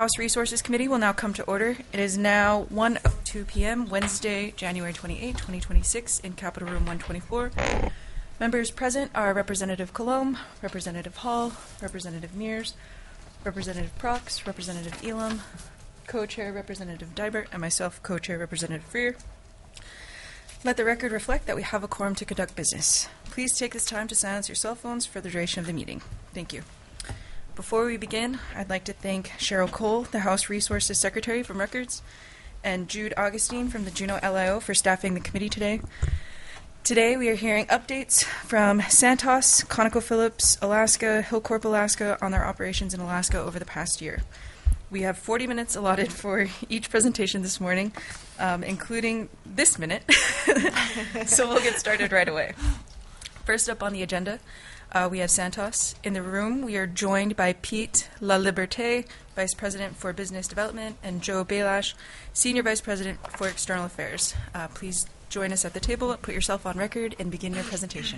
House Resources Committee will now come to order. It is now 1:02 p.m., Wednesday, January 28, 2026, in Capitol Room 124. Members present are Representative Colomb, Representative Hall, Representative Mears, Representative Prox, Representative Elam, Co-Chair Representative Dibert, and myself, Co-Chair Representative Freer. Let the record reflect that we have a quorum to conduct business. Please take this time to silence your cell phones for the duration of the meeting. Thank you. Before we begin, I'd like to thank Cheryl Cole, the House Resources Secretary from Records, and Jude Augustine from the Juneau LIO for staffing the committee today. Today we are hearing updates from Santos, ConocoPhillips, Alaska, Hilcorp Alaska on their operations in Alaska over the past year. We have 40 minutes allotted for each presentation this morning, including this minute, so we'll get started right away. First up on the agenda, we have Santos. In the room, we are joined by Pete LaLiberté, Vice President for Business Development, and Joe Belash, Senior Vice President for External Affairs. Please join us at the table, put yourself on record, and begin your presentation.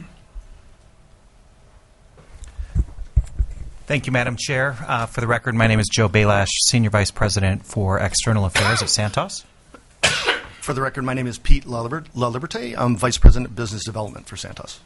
Thank you, Madam Chair. For the record, my name is Joe Belash, Senior Vice President for External Affairs at Santos. For the record, my name is Pete LaLiberté. I'm Vice President of Business Development for Santos.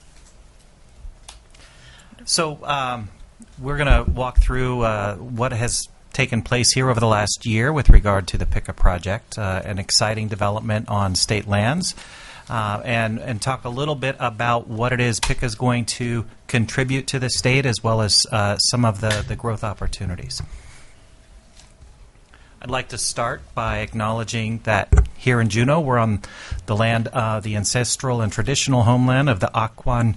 So we're going to walk through what has taken place here over the last year with regard to the PICA project, an exciting development on state lands, and talk a little bit about what it is PICA is going to contribute to the state, as well as some of the growth opportunities. I'd like to start by acknowledging that here in Juneau, we're on the land, the ancestral and traditional homeland of the Akwán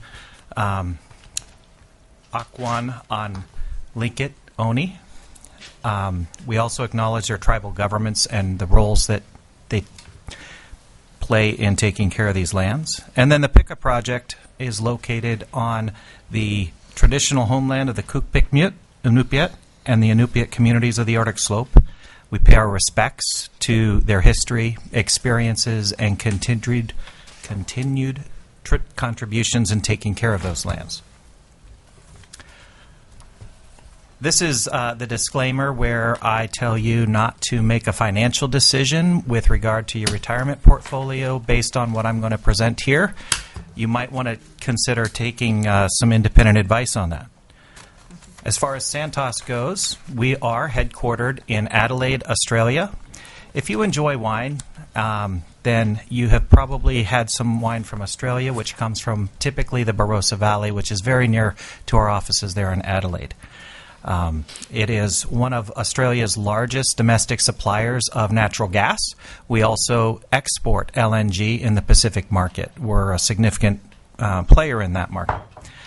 on Linkit Oni. We also acknowledge their tribal governments and the roles that they play in taking care of these lands. And then the PICA project is located on the traditional homeland of the Kukpikmut, Inupiat, and the Inupiat communities of the Arctic Slope. We pay our respects to their history, experiences, and continued contributions in taking care of those lands. This is the disclaimer where I tell you not to make a financial decision with regard to your retirement portfolio based on what I'm going to present here. You might want to consider taking some independent advice on that. As far as Santos goes, we are headquartered in Adelaide, Australia. If you enjoy wine, then you have probably had some wine from Australia, which comes from typically the Barossa Valley, which is very near to our offices there in Adelaide. It is one of Australia's largest domestic suppliers of natural gas. We also export LNG in the Pacific market. We're a significant player in that market.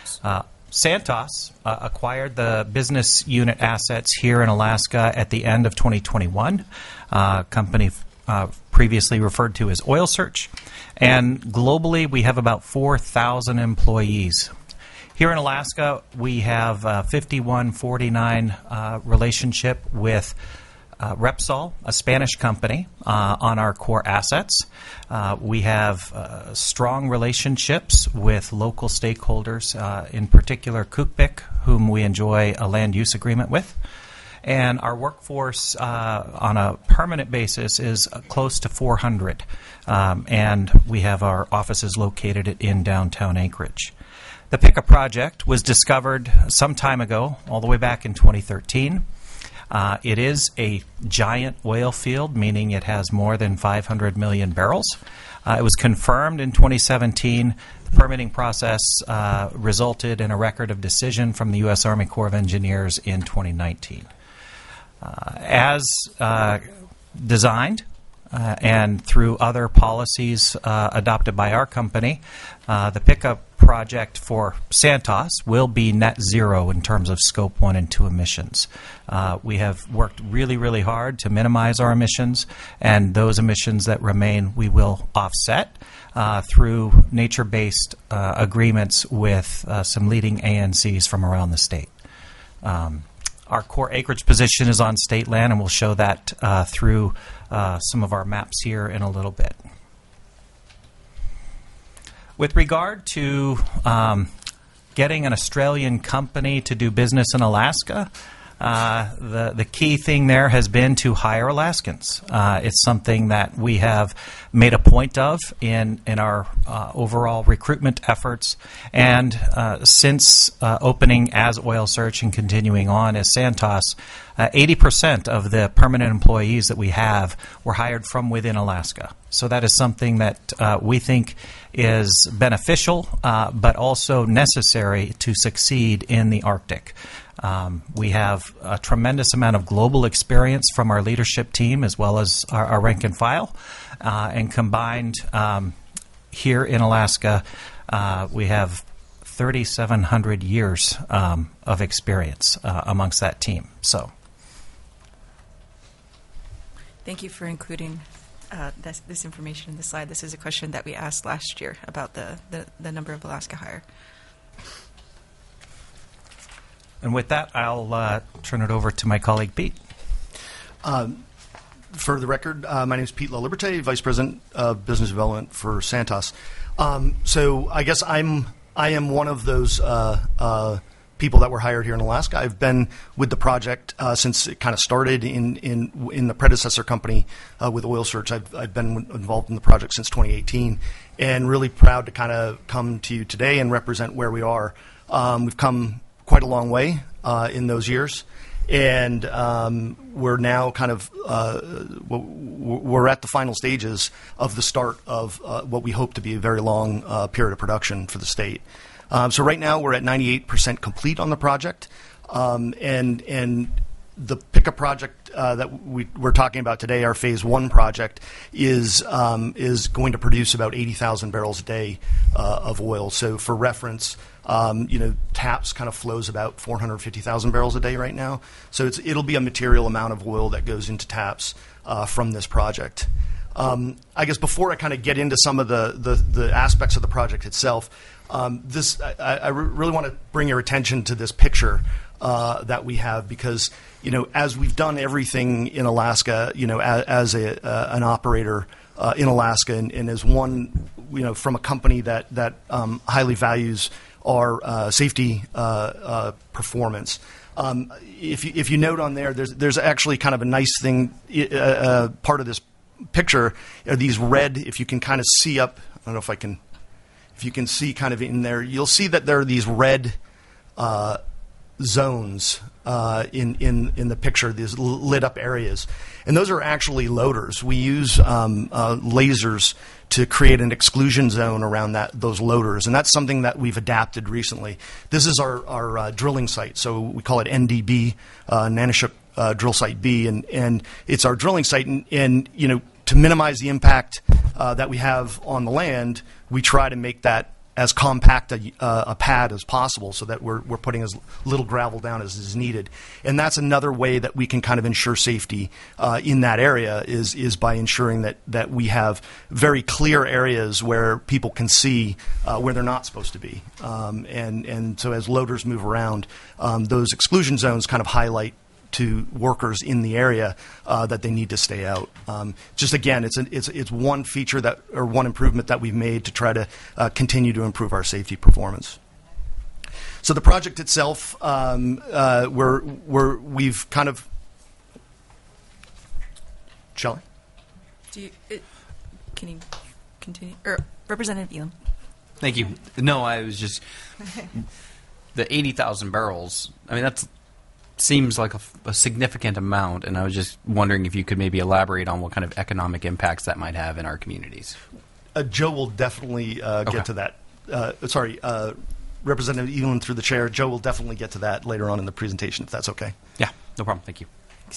Santos acquired the business unit assets here in Alaska at the end of 2021. Company previously referred to as Oil Search. And globally, we have about 4,000 employees. Here in Alaska, we have a 51-49 relationship with Repsol, a Spanish company, on our core assets. We have strong relationships with local stakeholders, in particular Kukpik, whom we enjoy a land use agreement with. And our workforce on a permanent basis is close to 400. And we have our offices located in downtown Anchorage. The PICA project was discovered some time ago, all the way back in 2013. It is a giant oil field, meaning it has more than 500 million barrels. It was confirmed in 2017. The permitting process resulted in a record of decision from the U.S. Army Corps of Engineers in 2019. As designed, and through other policies adopted by our company, the PICA project for Santos will be net zero in terms of Scope 1 and 2 emissions. We have worked really, really hard to minimize our emissions, and those emissions that remain we will offset through nature-based agreements with some leading ANCs from around the state. Our core acreage position is on state land, and we'll show that through some of our maps here in a little bit. With regard to getting an Australian company to do business in Alaska, The key thing there has been to hire Alaskans. It's something that we have made a point of in our overall recruitment efforts. And since opening as Oil Search and continuing on as Santos, 80% of the permanent employees that we have were hired from within Alaska. So that is something that we think is beneficial, but also necessary to succeed in the Arctic. We have a tremendous amount of global experience from our leadership team as well as our rank and file. And combined here in Alaska, we have 3,700 years of experience amongst that team. So, Thank you for including this information in the slide. This is a question that we asked last year about the number of Alaska hire. and with that, I'll turn it over to my colleague Pete. For the record, my name is Pete LaLiberte, Vice President of Business Development for Santos. So I guess I am one of those people that were hired here in Alaska. I've been with the project since it kind of started in the predecessor company with Oil Search. I've been involved in the project since 2018, and really proud to kind of come to you today and represent where we are. We've come quite a long way in those years. And we're now kind of we're at the final stages of the start of what we hope to be a very long period of production for the state. So right now we're at 98% complete on the project, and the pickup project that we're talking about today, our Phase 1 project, is going to produce about 80,000 barrels a day of oil. So for reference, TAPS kind of flows about 450,000 barrels a day right now. So it'll be a material amount of oil that goes into TAPS from this project. I guess before I kind of get into some of the aspects of the project itself, I really want to bring your attention to this picture that we have, because as we've done everything in Alaska, as an operator in Alaska, and as one from a company that highly values our safety performance. If you note on there's actually kind of a nice thing, part of this picture are these red, if you can kind of see up, I don't know if you can see kind of in there, you'll see that there are these red zones in the picture, these lit up areas. And those are actually loaders. We use lasers to create an exclusion zone around those loaders, and that's something that we've adapted recently. This is our drilling site, so we call it NDB, Nanushuk Drill Site B, and it's our drilling site. And to minimize the impact that we have on the land, we try to make that as compact a pad as possible, so that we're putting as little gravel down as is needed. And that's another way that we can kind of ensure safety in that area is by ensuring that we have very clear areas where people can see where they're not supposed to be. And so as loaders move around, those exclusion zones kind of highlight to workers in the area that they need to stay out. Just again, it's one feature or one improvement that we've made to try to continue to improve our safety performance. So the project itself, we've kind of. Shall I? Can you continue? Or Representative Elam. Thank you. No, I was just the 80,000 barrels. I mean, that's. Seems like a significant amount, and I was just wondering if you could maybe elaborate on what kind of economic impacts that might have in our communities. Joe will definitely get to that. Representative Elam through the chair. Joe will definitely get to that later on in the presentation, if that's okay. Yeah, no problem. Thank you.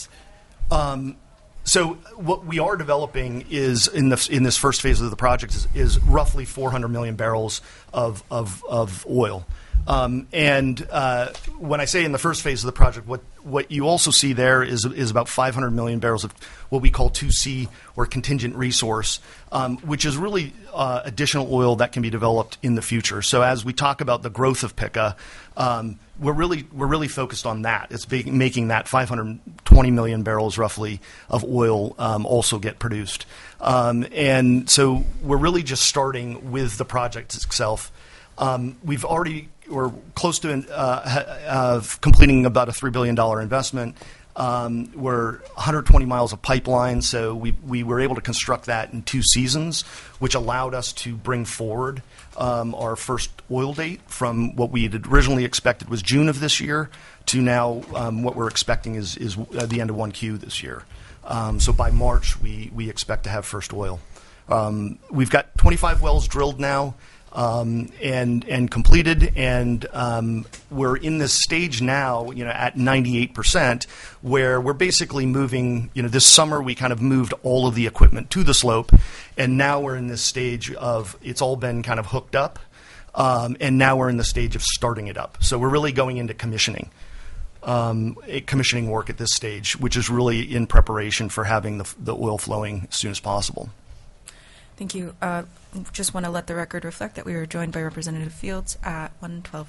So what we are developing is in this first phase of the project is roughly 400 million barrels of oil. And when I say in the first phase of the project, what you also see there is about 500 million barrels of what we call 2C, or contingent resource, which is really additional oil that can be developed in the future. So as we talk about the growth of Pikka, we're really focused on that. It's making that 520 million barrels roughly of oil also get produced. And so we're really just starting with the project itself. We've already we're close to completing about a $3 billion investment. We're 120 miles of pipeline, so we were able to construct that in 2 seasons, which allowed us to bring forward our first oil date from what we had originally expected was June of this year to now what we're expecting is the end of 1Q this year. So by March, we expect to have first oil. We've got 25 wells drilled now. And completed, and we're in this stage now, at 98%, where we're basically moving. This summer we kind of moved all of the equipment to the slope, and now we're in this stage of it's all been kind of hooked up, and now we're in the stage of starting it up. So we're really going into commissioning work at this stage, which is really in preparation for having the oil flowing as soon as possible. Thank you. Just want to let the record reflect that we were joined by Representative Fields at 1:12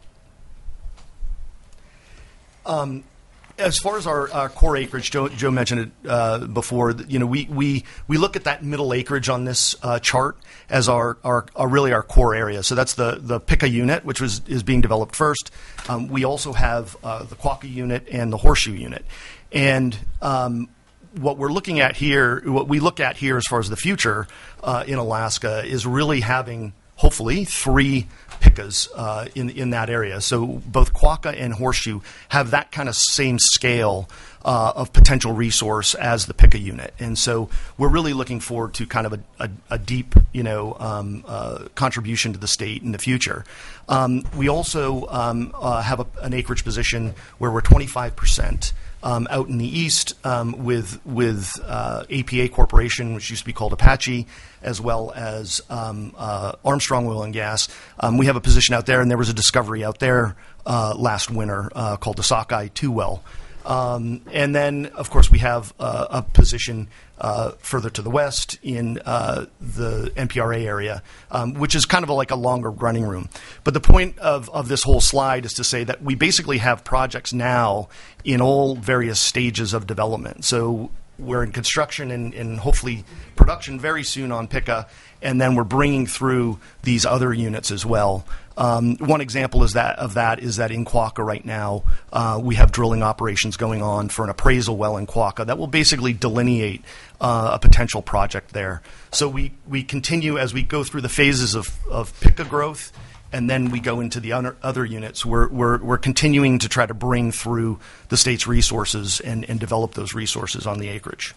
p.m. As far as our core acreage, Joe mentioned it before. We look at that middle acreage on this chart as our really our core area. So that's the Pikka unit, which is being developed first. We also have the Quokka unit and the Horseshoe unit, and what we look at here as far as the future in Alaska is really having, hopefully, 3 Pikkas in that area. So both Quokka and Horseshoe have that kind of same scale of potential resource as the Pikka unit. And so we're really looking forward to kind of a deep, contribution to the state in the future. We also have an acreage position where we're 25%. Out in the east with APA Corporation, which used to be called Apache, as well as Armstrong Oil and Gas. We have a position out there, and there was a discovery out there last winter called the Sockeye 2 well. And then, of course, we have a position further to the west in the NPRA area, which is kind of like a longer running room. But the point of this whole slide is to say that we basically have projects now in all various stages of development. So we're in construction and hopefully production very soon on Pikka, and then we're bringing through these other units as well. One example is that in Quokka right now, we have drilling operations going on for an appraisal well in Quokka that will basically delineate a potential project there. So we continue as we go through the phases of Pikka growth, and then we go into the other units. We're continuing to try to bring through the state's resources and develop those resources on the acreage.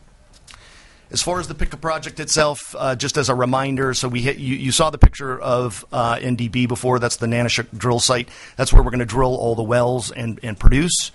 As far as the Pikka project itself, just as a reminder, so you saw the picture of NDB before. That's the Nanashuk drill site. That's where we're going to drill all the wells and produce.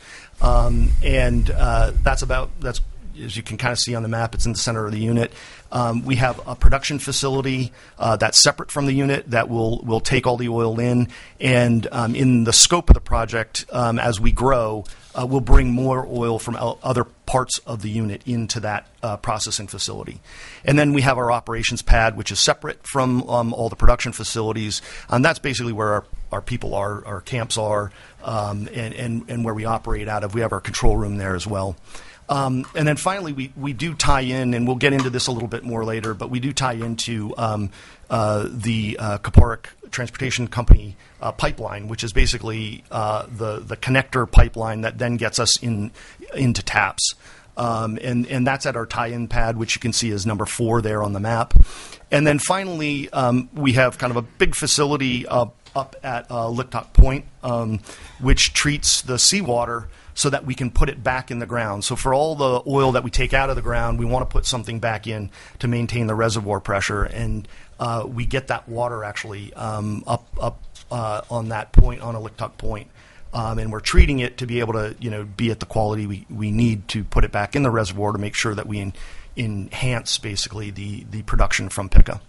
That's as you can kind of see on the map, it's in the center of the unit. We have a production facility that's separate from the unit that will take all the oil in. And in the scope of the project, as we grow, we'll bring more oil from other parts of the unit into that processing facility. And then we have our operations pad, which is separate from all the production facilities. And that's basically where our people are, our camps are, and where we operate out of. We have our control room there as well. And then finally, we do tie in, and we'll get into this a little bit more later, but we do tie into the Kuparuk Transportation Company pipeline, which is basically the connector pipeline that then gets us into TAPS. And that's at our tie-in pad, which you can see is number 4 there on the map. And then finally, we have kind of a big facility up at Licktock Point, which treats the seawater so that we can put it back in the ground. So for all the oil that we take out of the ground, we want to put something back in to maintain the reservoir pressure. And we get that water actually up on that point, on a Licktock Point. And we're treating it to be able to, be at the quality we need to put it back in the reservoir to make sure that we enhance basically the production from Pikka.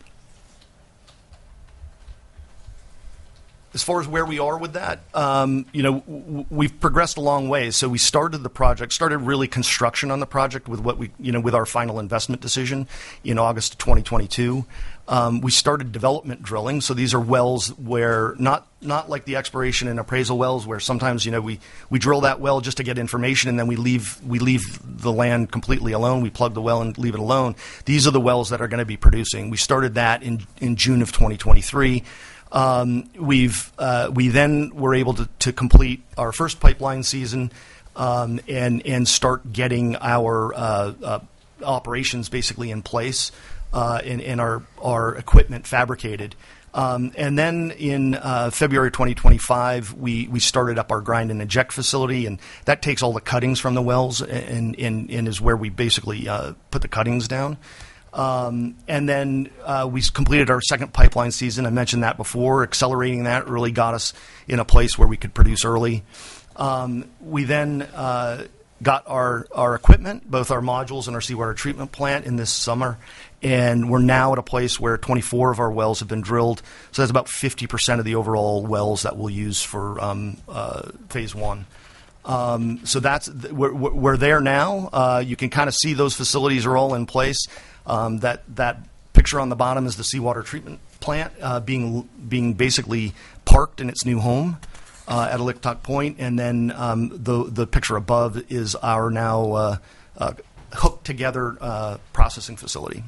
As far as where we are with that, we've progressed a long way. So we started really construction on the project with with our final investment decision in August of 2022. We started development drilling. So these are wells where not like the exploration and appraisal wells where sometimes we drill that well just to get information and then we leave the land completely alone. We plug the well and leave it alone. These are the wells that are going to be producing. We started that in June of 2023. We then were able to complete our first pipeline season and start getting our operations basically in place and our equipment fabricated. And then in February 2025, we started up our grind and inject facility, and that takes all the cuttings from the wells and is where we basically put the cuttings down. And then we completed our second pipeline season. I mentioned that before. Accelerating that really got us in a place where we could produce early. We then got our equipment, both our modules and our seawater treatment plant, in this summer. And we're now at a place where 24 of our wells have been drilled. So that's about 50% of the overall wells that we'll use for phase one. So we're there now. You can kind of see those facilities are all in place. That picture on the bottom is the seawater treatment plant being basically parked in its new home at Aliktok Point, and then the picture above is our now hooked together processing facility.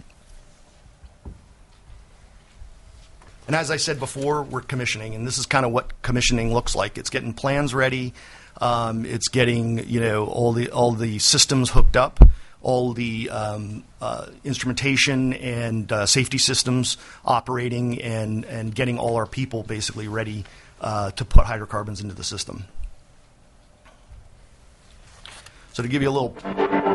And as I said before, we're commissioning, and this is kind of what commissioning looks like. It's getting plans ready. It's getting all the systems hooked up, all the instrumentation and safety systems operating, and getting all our people basically ready to put hydrocarbons into the system. So to give you a little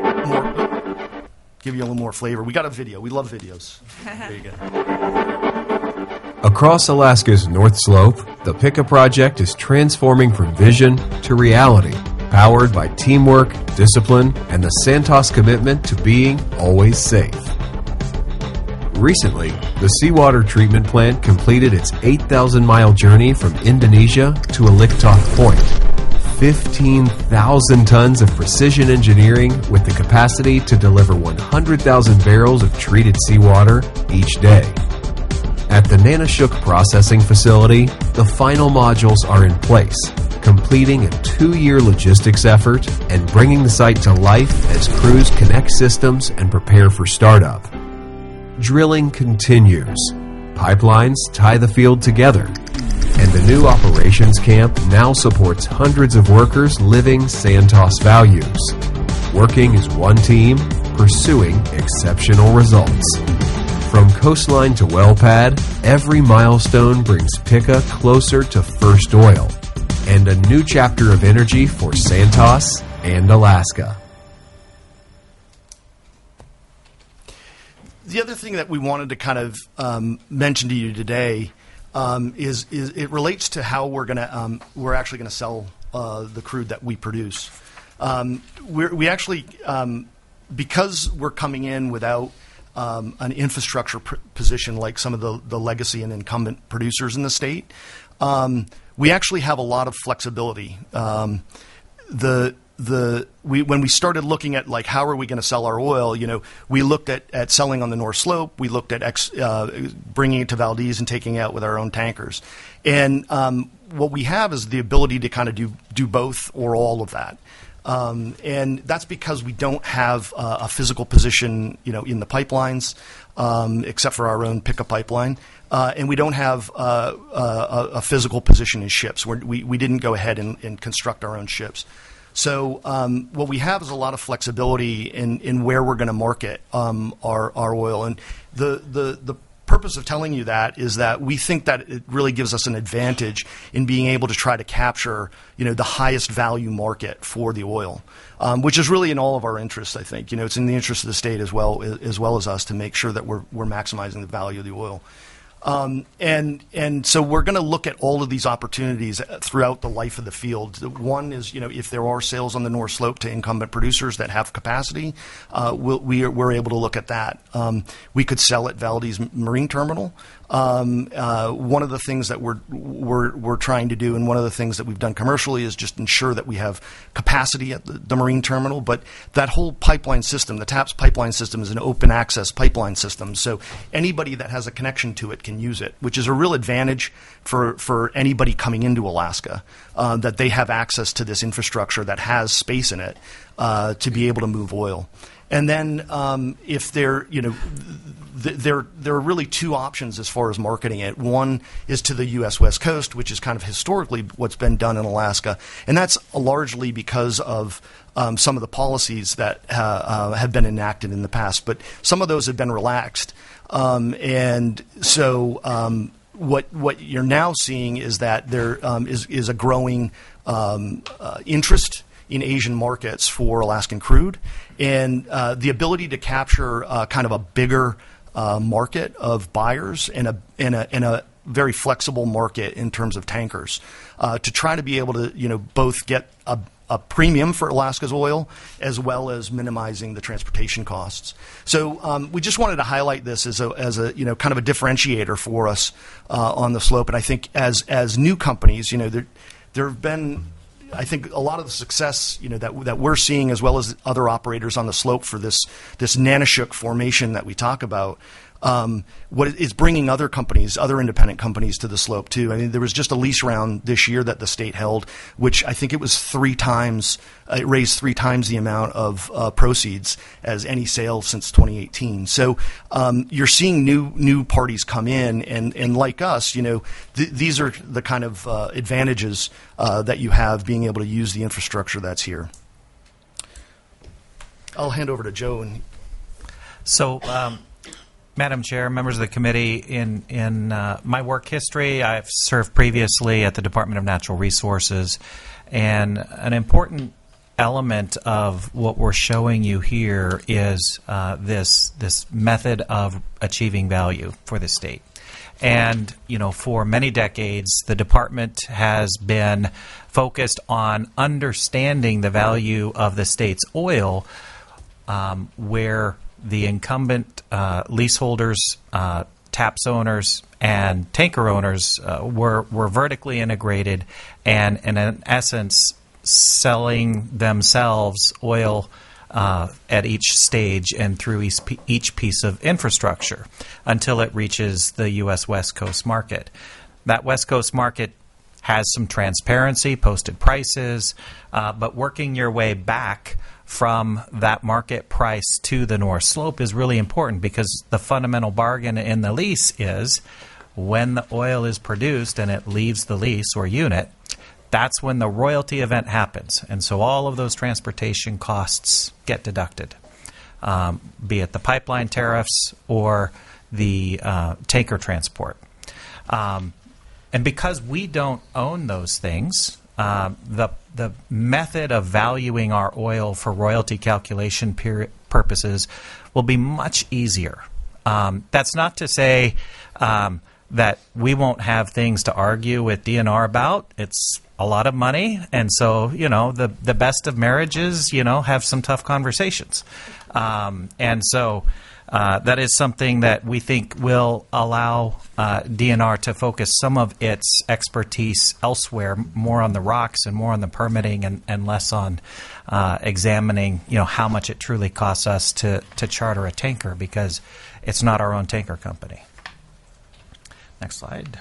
more flavor, we got a video. We love videos. There you go. Across Alaska's North Slope, the Pika Project is transforming from vision to reality, powered by teamwork, discipline, and the Santos commitment to being always safe. Recently, the seawater treatment plant completed its 8,000-mile journey from Indonesia to Aliktok Point. 15,000 tons of precision engineering with the capacity to deliver 100,000 barrels of treated seawater each day. At the Nanushuk processing facility, the final modules are in place, completing a 2-year logistics effort and bringing the site to life as crews connect systems and prepare for startup. Drilling continues. Pipelines tie the field together, and the new operations camp now supports hundreds of workers living Santos values, working as one team, pursuing exceptional results. From coastline to well pad, every milestone brings Pika closer to first oil and a new chapter of energy for Santos and Alaska. The other thing that we wanted to kind of mention to you today is it relates to how we're actually going to sell the crude that we produce. We actually, because we're coming in without an infrastructure position like some of the legacy and incumbent producers in the state, we actually have a lot of flexibility. When we started looking at like how are we going to sell our oil, we looked at selling on the North Slope. We looked at bringing it to Valdez and taking it out with our own tankers. And what we have is the ability to kind of do both or all of that. And that's because we don't have a physical position, in the pipelines, except for our own Pika pipeline, and we don't have a physical position in ships. We didn't go ahead and construct our own ships. So what we have is a lot of flexibility in where we're going to market our oil, and the purpose of telling you that is that we think that it really gives us an advantage in being able to try to capture, the highest value market for the oil, which is really in all of our interests. I think, it's in the interest of the state as well as us to make sure that we're maximizing the value of the oil. And so we're going to look at all of these opportunities throughout the life of the field. One is, if there are sales on the North Slope to incumbent producers that have capacity, we're able to look at that. We could sell at Valdez Marine Terminal. One of the things that we're trying to do, and one of the things that we've done commercially, is just ensure that we have capacity at the marine terminal. But that whole pipeline system, the TAPS pipeline system, is an open access pipeline system. So anybody that has a connection to it can use it, which is a real advantage for anybody coming into Alaska, that they have access to this infrastructure that has space in it to be able to move oil. And then if they're, there are really two options as far as marketing it. One is to the U.S. West Coast, which is kind of historically what's been done in Alaska, and that's largely because of some of the policies that have been enacted in the past. But some of those have been relaxed, and so what you're now seeing is that there is a growing interest in Asian markets for Alaskan crude, and the ability to capture kind of a bigger market of buyers and a very flexible market in terms of tankers to try to be able to both get a premium for Alaska's oil as well as minimizing the transportation costs. So we just wanted to highlight this as a kind of a differentiator for us on the slope. And I think as new companies, there have been, I think, a lot of the success that we're seeing, as well as other operators on the slope for this Nanoshook formation that we talk about. What is bringing other independent companies to the slope too. I mean, there was just a lease round this year that the state held, which I think it was it raised 3 times the amount of proceeds as any sale since 2018. So you're seeing new parties come in, and like us, these are the kind of advantages that you have being able to use the infrastructure that's here. I'll hand over to Joe. So. Madam Chair, members of the committee, in my work history, I've served previously at the Department of Natural Resources, and an important element of what we're showing you here is this method of achieving value for the state. And, for many decades, the department has been focused on understanding the value of the state's oil, where the incumbent leaseholders, TAPS owners, and tanker owners were vertically integrated and in essence selling themselves oil at each stage and through each piece of infrastructure until it reaches the U.S. West Coast market. That West Coast market has some transparency, posted prices, but working your way back from that market price to the North Slope is really important, because the fundamental bargain in the lease is when the oil is produced and it leaves the lease or unit, that's when the royalty event happens. And so all of those transportation costs get deducted, be it the pipeline tariffs or the tanker transport. And because we don't own those things, the method of valuing our oil for royalty calculation purposes will be much easier. That's not to say that we won't have things to argue with DNR about. It's a lot of money, and so the best of marriages have some tough conversations, and so that is something that we think will allow DNR to focus some of its expertise elsewhere, more on the rocks and more on the permitting, and less on examining how much it truly costs us to charter a tanker, because it's not our own tanker company. Next slide.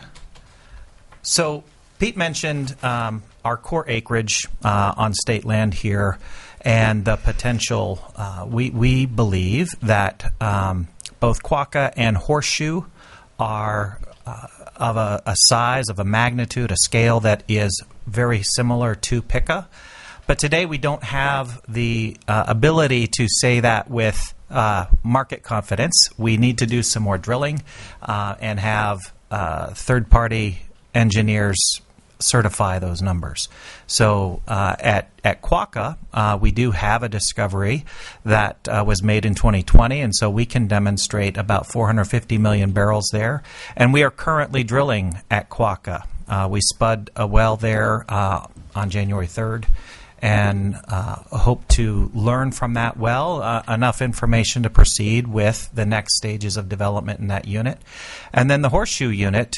So Pete mentioned our core acreage on state land here, and the potential. We believe that both Quokka and Horseshoe are of a size, of a magnitude, a scale that is very similar to Pikka. But today we don't have the ability to say that with market confidence. We need to do some more drilling and have third-party engineers certify those numbers. So at Quokka, we do have a discovery that was made in 2020, and so we can demonstrate about 450 million barrels there. And we are currently drilling at Quokka. We spud a well there on January 3rd, and hope to learn from that well enough information to proceed with the next stages of development in that unit. And then the Horseshoe unit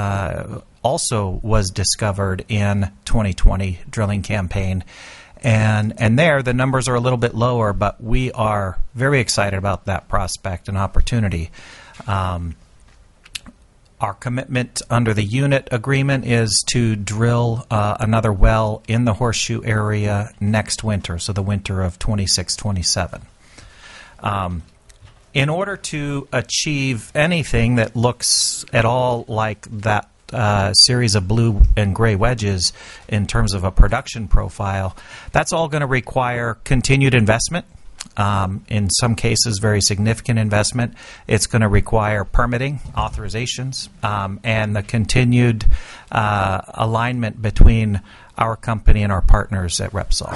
also was discovered in 2020 drilling campaign. And there, the numbers are a little bit lower, but we are very excited about that prospect and opportunity. Our commitment under the unit agreement is to drill another well in the Horseshoe area next winter, so the winter of 26-27. In order to achieve anything that looks at all like that series of blue and gray wedges in terms of a production profile, that's all going to require continued investment. In some cases, very significant investment. It's going to require permitting, authorizations, and the continued alignment between our company and our partners at Repsol.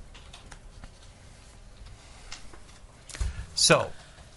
So,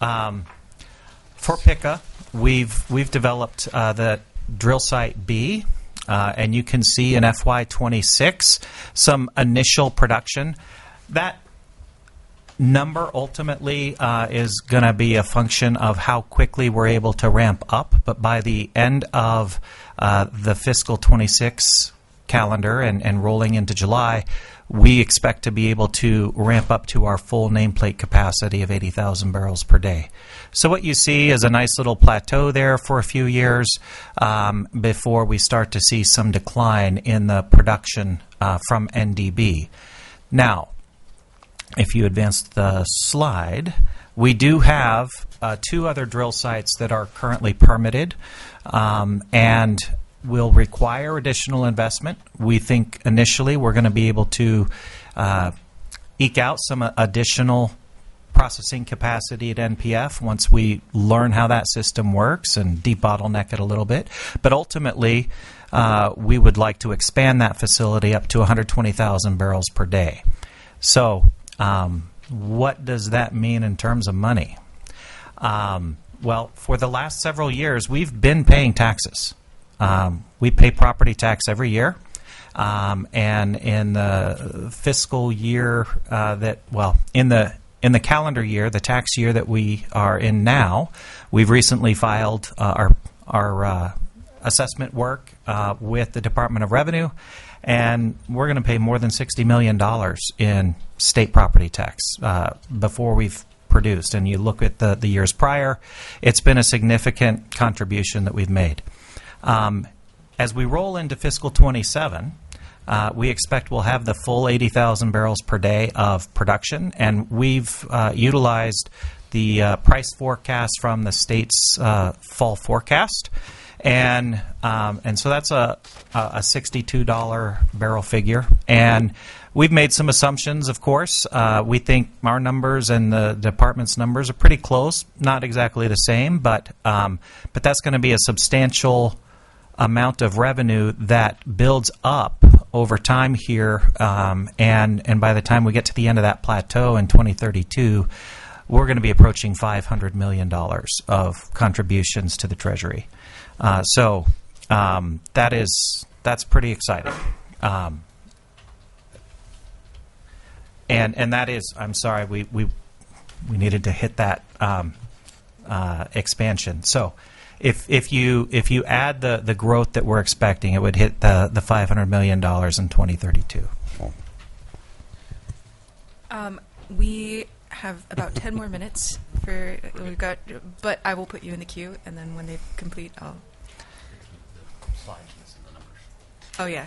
for Pikka, we've developed the drill site B, and you can see in FY26 some initial production. That number ultimately is going to be a function of how quickly we're able to ramp up, but by the end of the fiscal 26 calendar and rolling into July, we expect to be able to ramp up to our full nameplate capacity of 80,000 barrels per day. So what you see is a nice little plateau there for a few years before we start to see some decline in the production from NDB. Now, if you advance the slide, we do have 2 other drill sites that are currently permitted and will require additional investment. We think initially we're going to be able to eke out some additional processing capacity at NPF once we learn how that system works and debottleneck it a little bit. But ultimately, we would like to expand that facility up to 120,000 barrels per day. So, what does that mean in terms of money? Well, for the last several years, we've been paying taxes. We pay property tax every year. And in the fiscal year in the calendar year, the tax year that we are in now, we've recently filed our assessment work with the Department of Revenue, and we're going to pay more than $60 million in state property tax before we've produced. And you look at the years prior, it's been a significant contribution that we've made. As we roll into fiscal 27, we expect we'll have the full 80,000 barrels per day of production, and we've utilized the price forecast from the state's fall forecast. And so that's a $62 barrel figure. And we've made some assumptions, of course. We think our numbers and the department's numbers are pretty close, not exactly the same, but that's going to be a substantial amount of revenue that builds up over time here. And by the time we get to the end of that plateau in 2032, we're going to be approaching $500 million of contributions to the Treasury. So that's pretty exciting. And that is, I'm sorry, we needed to hit that expansion. So if you add the growth that we're expecting, it would hit the $500 million in 2032. We have about 10 more minutes but I will put you in the queue, and then when they complete, I'll. Oh yeah.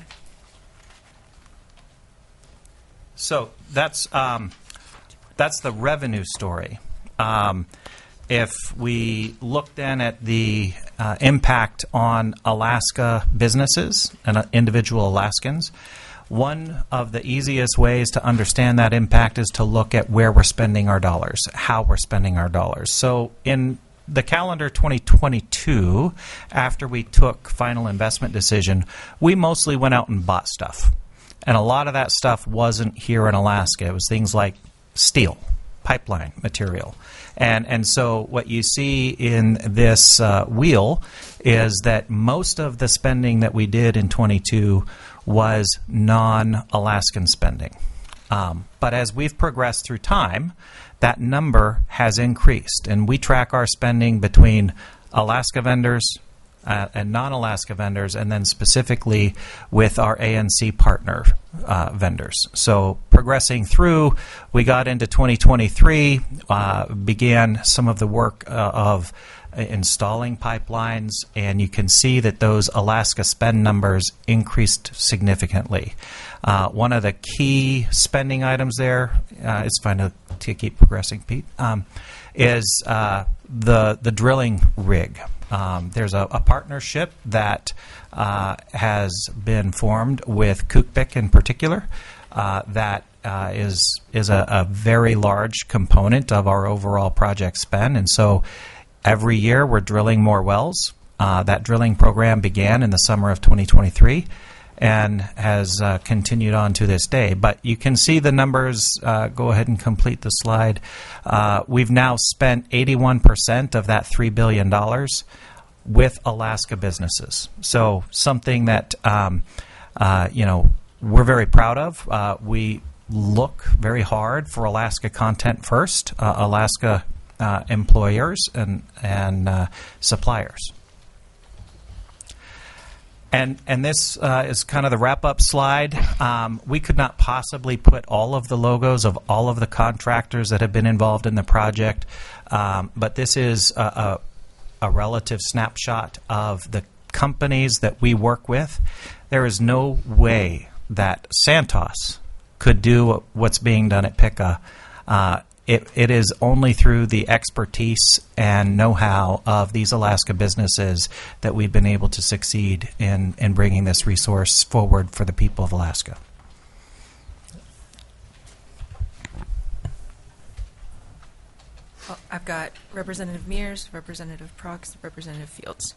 So that's the revenue story. If we look then at the impact on Alaska businesses and individual Alaskans, one of the easiest ways to understand that impact is to look at where we're spending our dollars, how we're spending our dollars. So in the calendar 2022, after we took final investment decision, we mostly went out and bought stuff. And a lot of that stuff wasn't here in Alaska. It was things like steel, pipeline material. And so what you see in this wheel is that most of the spending that we did in 22 was non-Alaskan spending. But as we've progressed through time, that number has increased. And we track our spending between Alaska vendors and non-Alaska vendors, and then specifically with our ANC partner vendors. So progressing through, we got into 2023, began some of the work of installing pipelines, and you can see that those Alaska spend numbers increased significantly. One of the key spending items there, it's fine to keep progressing, Pete, is the drilling rig. There's a partnership that has been formed with Kukbik in particular that is a very large component of our overall project spend. And so every year we're drilling more wells. That drilling program began in the summer of 2023 and has continued on to this day. But you can see the numbers. Go ahead and complete the slide. We've now spent 81% of that $3 billion with Alaska businesses. So something that we're very proud of. We look very hard for Alaska content first, Alaska employers and suppliers. And this is kind of the wrap-up slide. We could not possibly put all of the logos of all of the contractors that have been involved in the project, but this is a relative snapshot of the companies that we work with. There is no way that Santos could do what's being done at Pikka. It is only through the expertise and know-how of these Alaska businesses that we've been able to succeed in bringing this resource forward for the people of Alaska. Well, I've got Representative Mears, Representative Prox, Representative Fields.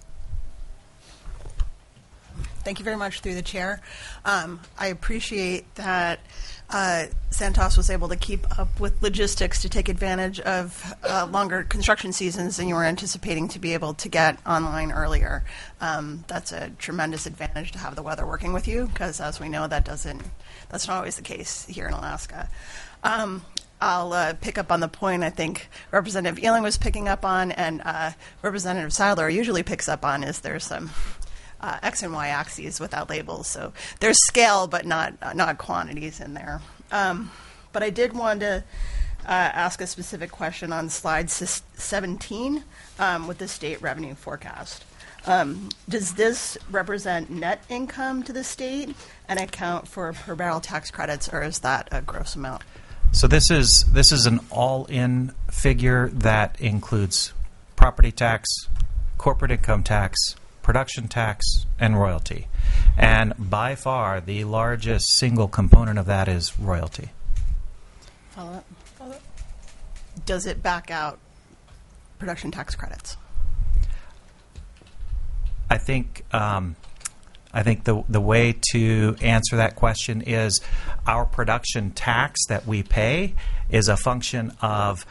Thank you very much, through the chair. I appreciate that Santos was able to keep up with logistics to take advantage of longer construction seasons than you were anticipating to be able to get online earlier. That's a tremendous advantage to have the weather working with you, because as we know, that's not always the case here in Alaska. I'll pick up on the point I think Representative Ealing was picking up on, and Representative Seiler usually picks up on, is there's some X and Y axes without labels. So there's scale, but not quantities in there. But I did want to ask a specific question on slide 17 with the state revenue forecast. Does this represent net income to the state and account for per barrel tax credits, or is that a gross amount? So this is an all-in figure that includes property tax, corporate income tax, production tax, and royalty. And by far, the largest single component of that is royalty. Follow up. Does it back out production tax credits? I think the way to answer that question is our production tax that we pay is a function of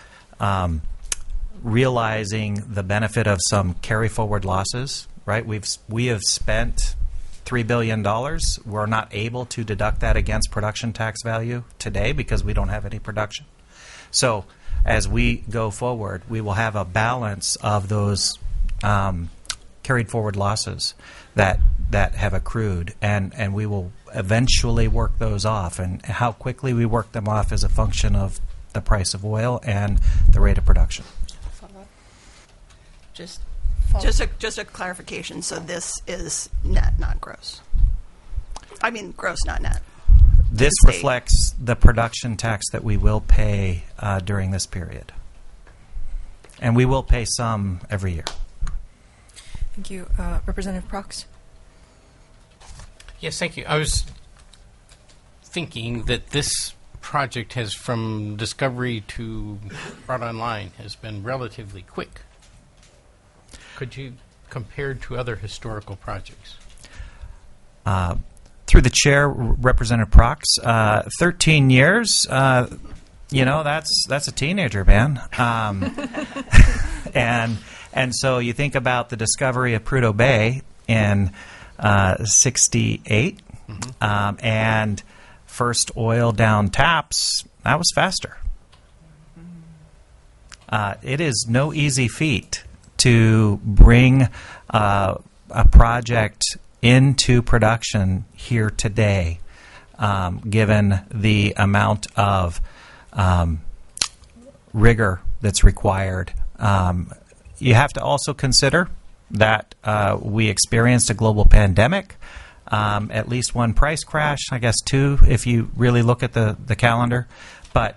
realizing the benefit of some carry forward losses. Right, we have spent $3 billion. We're not able to deduct that against production tax value today because we don't have any production. So as we go forward, we will have a balance of those carried forward losses that have accrued, and we will eventually work those off. And how quickly we work them off is a function of the price of oil and the rate of production. Just a clarification. So this is net, not gross. I mean, gross, not net. This reflects the production tax that we will pay during this period. And we will pay some every year. Thank you. Representative Prox. Yes, thank you. I was thinking that this project has, from discovery to brought online, has been relatively quick. Could you compare to other historical projects? Through the chair, Representative Prox, 13 years, that's a teenager, man. And so you think about the discovery of Prudhoe Bay in 68, and first oil down taps, that was faster. It is no easy feat to bring a project into production here today, given the amount of rigor that's required. you have to also consider that we experienced a global pandemic, at least one price crash, I guess two if you really look at the calendar. But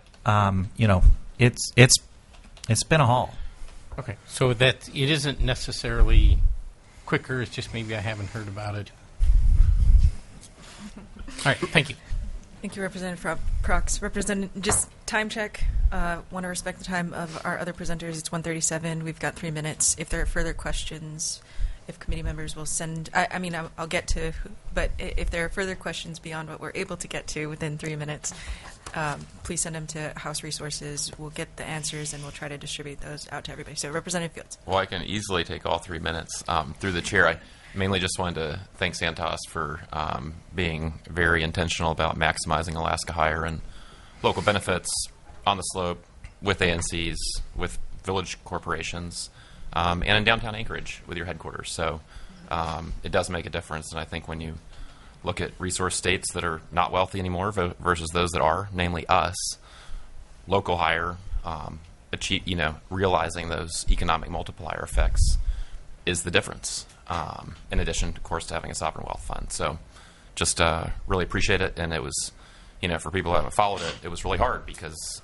it's been a haul. Okay, so that it isn't necessarily quicker. It's just maybe I haven't heard about it. All right, thank you. Thank you, Representative Prox. Just time check. Want to respect the time of our other presenters. It's 1:37. We've got 3 minutes. If there are further questions, if committee members will send, I'll get to, but if there are further questions beyond what we're able to get to within 3 minutes, please send them to House Resources. We'll get the answers and we'll try to distribute those out to everybody. So, Representative Fields. Well, I can easily take all 3 minutes. Through the chair, I mainly just wanted to thank Santos for being very intentional about maximizing Alaska Hire and local benefits on the slope with ANCs, with village corporations, and in downtown Anchorage with your headquarters. So it does make a difference. And I think when you look at resource states that are not wealthy anymore versus those that are, namely us, local hire, realizing those economic multiplier effects is the difference. In addition, of course, to having a sovereign wealth fund. So just really appreciate it. And it was, for people who haven't followed it, it was really hard because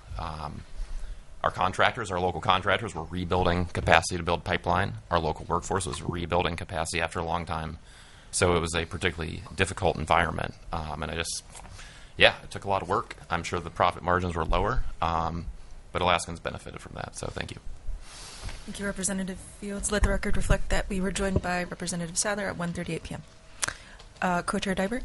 our local contractors were rebuilding capacity to build pipeline. Our local workforce was rebuilding capacity after a long time. So it was a particularly difficult environment. And it took a lot of work. I'm sure the profit margins were lower, but Alaskans benefited from that. So thank you. Thank you, Representative Fields. Let the record reflect that we were joined by Representative Sadler at 1:38 p.m. Co-Chair Dibert.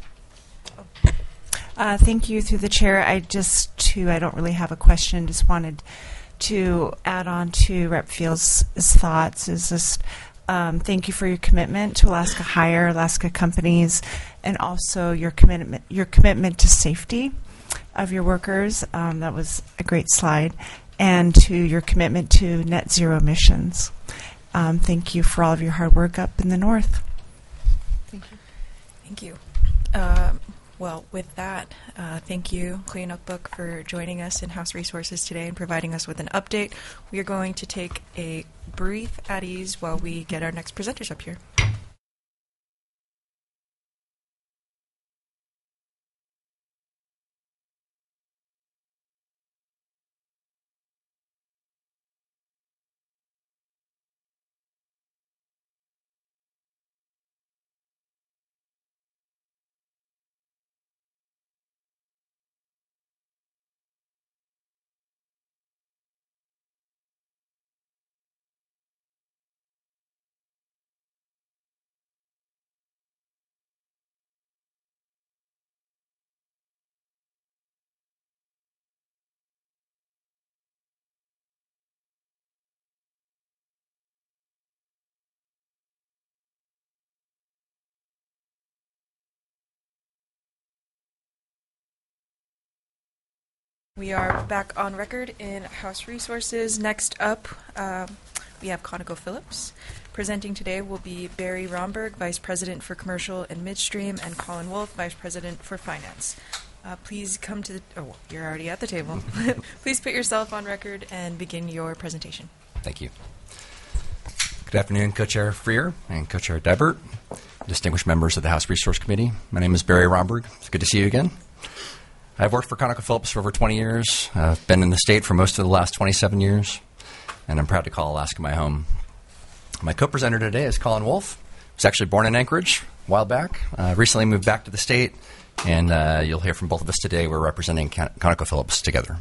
Thank you. Through the chair, I don't really have a question. Just wanted to add on to Rep. Fields' thoughts. Thank you for your commitment to Alaska Hire, Alaska companies, and also your commitment to safety of your workers. That was a great slide. And to your commitment to net zero emissions. Thank you for all of your hard work up in the north. Thank you. Thank you. Well, with that, thank you, Clay Notebook, for joining us in House Resources today and providing us with an update. We are going to take a brief at ease while we get our next presenters up here. We are back on record in House Resources. Next up, we have ConocoPhillips. Presenting today will be Barry Romberg, Vice President for Commercial and Midstream, and Colin Wolf, Vice President for Finance. Please come to the... Oh, you're already at the table. Please put yourself on record and begin your presentation. Thank you. Good afternoon, Co-Chair Freer and Co-Chair Dibert, distinguished members of the House Resource Committee. My name is Barry Romberg. It's good to see you again. I've worked for ConocoPhillips for over 20 years. I've been in the state for most of the last 27 years, and I'm proud to call Alaska my home. My co-presenter today is Colin Wolf. He was actually born in Anchorage a while back, recently moved back to the state, and you'll hear from both of us today. We're representing ConocoPhillips together.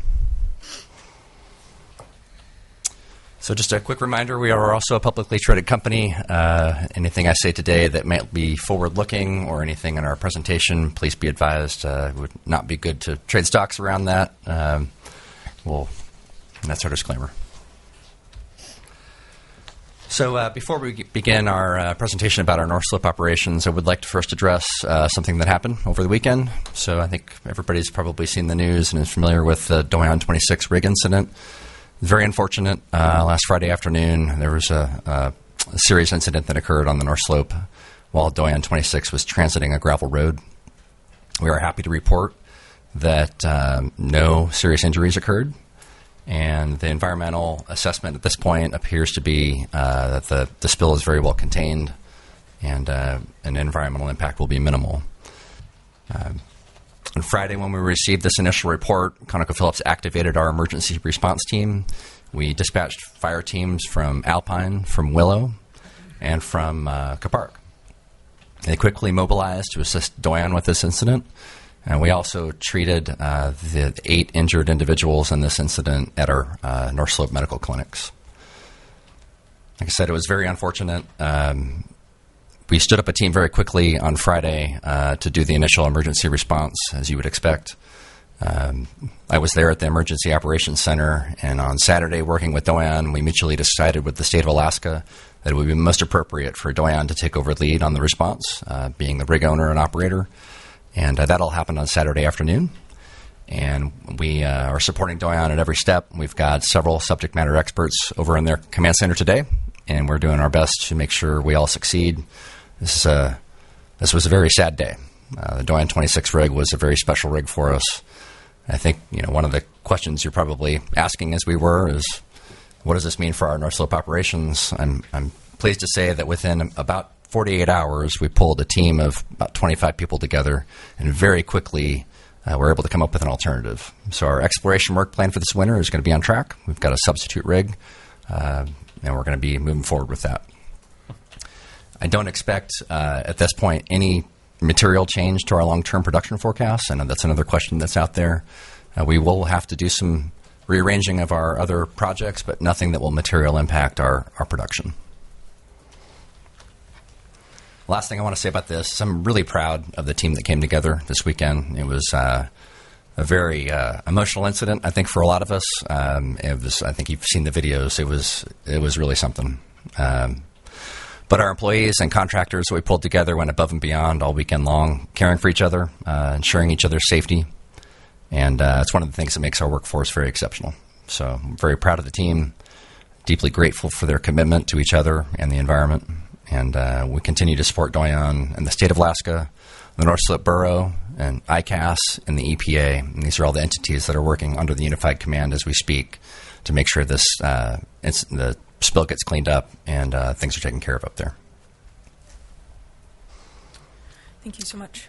So just a quick reminder, we are also a publicly traded company. Anything I say today that might be forward-looking or anything in our presentation, please be advised it would not be good to trade stocks around that. And that's our disclaimer. So before we begin our presentation about our North Slope operations, I would like to first address something that happened over the weekend. So I think everybody's probably seen the news and is familiar with the Doyon 26 rig incident. Very unfortunate. Last Friday afternoon, there was a serious incident that occurred on the North Slope while Doyon 26 was transiting a gravel road. We are happy to report that no serious injuries occurred, And the environmental assessment at this point appears to be that the spill is very well contained and an environmental impact will be minimal. On Friday, when we received this initial report, ConocoPhillips activated our emergency response team. We dispatched fire teams from Alpine, from Willow, and from Capark. They quickly mobilized to assist Doyon with this incident. And we also treated the 8 injured individuals in this incident at our North Slope medical clinics. Like I said, it was very unfortunate. We stood up a team very quickly on Friday to do the initial emergency response, as you would expect. I was there at the Emergency Operations Center, and on Saturday, working with Doyon, we mutually decided with the state of Alaska that it would be most appropriate for Doyon to take over the lead on the response, being the rig owner and operator. And that all happened on Saturday afternoon. And we are supporting Doyon at every step. We've got several subject matter experts over in their command center today, and we're doing our best to make sure we all succeed. This was a very sad day. The Doyon 26 rig was a very special rig for us. I think one of the questions you're probably asking, as we were, is what does this mean for our North Slope operations? I'm pleased to say that within about 48 hours, we pulled a team of about 25 people together, and very quickly we're able to come up with an alternative. So our exploration work plan for this winter is going to be on track. We've got a substitute rig, and we're going to be moving forward with that. I don't expect at this point any material change to our long-term production forecast. I know that's another question that's out there. We will have to do some rearranging of our other projects, but nothing that will material impact our production. Last thing I want to say about this is I'm really proud of the team that came together this weekend. It was a very emotional incident, I think, for a lot of us. I think you've seen the videos. It was really something. But our employees and contractors that we pulled together went above and beyond all weekend long, caring for each other, ensuring each other's safety. And it's one of the things that makes our workforce very exceptional. So I'm very proud of the team, deeply grateful for their commitment to each other and the environment. And we continue to support Doyon and the state of Alaska, the North Slope Borough, and ICAS, and the EPA. And these are all the entities that are working under the Unified Command as we speak to make sure the spill gets cleaned up and things are taken care of up there. Thank you so much.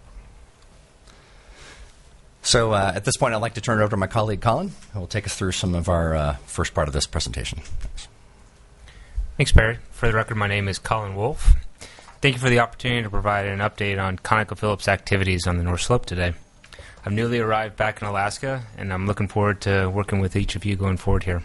So at this point, I'd like to turn it over to my colleague, Colin, who will take us through some of our first part of this presentation. Thanks. Thanks, Barry. For the record, my name is Colin Wolf. Thank you for the opportunity to provide an update on ConocoPhillips activities on the North Slope today. I've newly arrived back in Alaska, and I'm looking forward to working with each of you going forward here.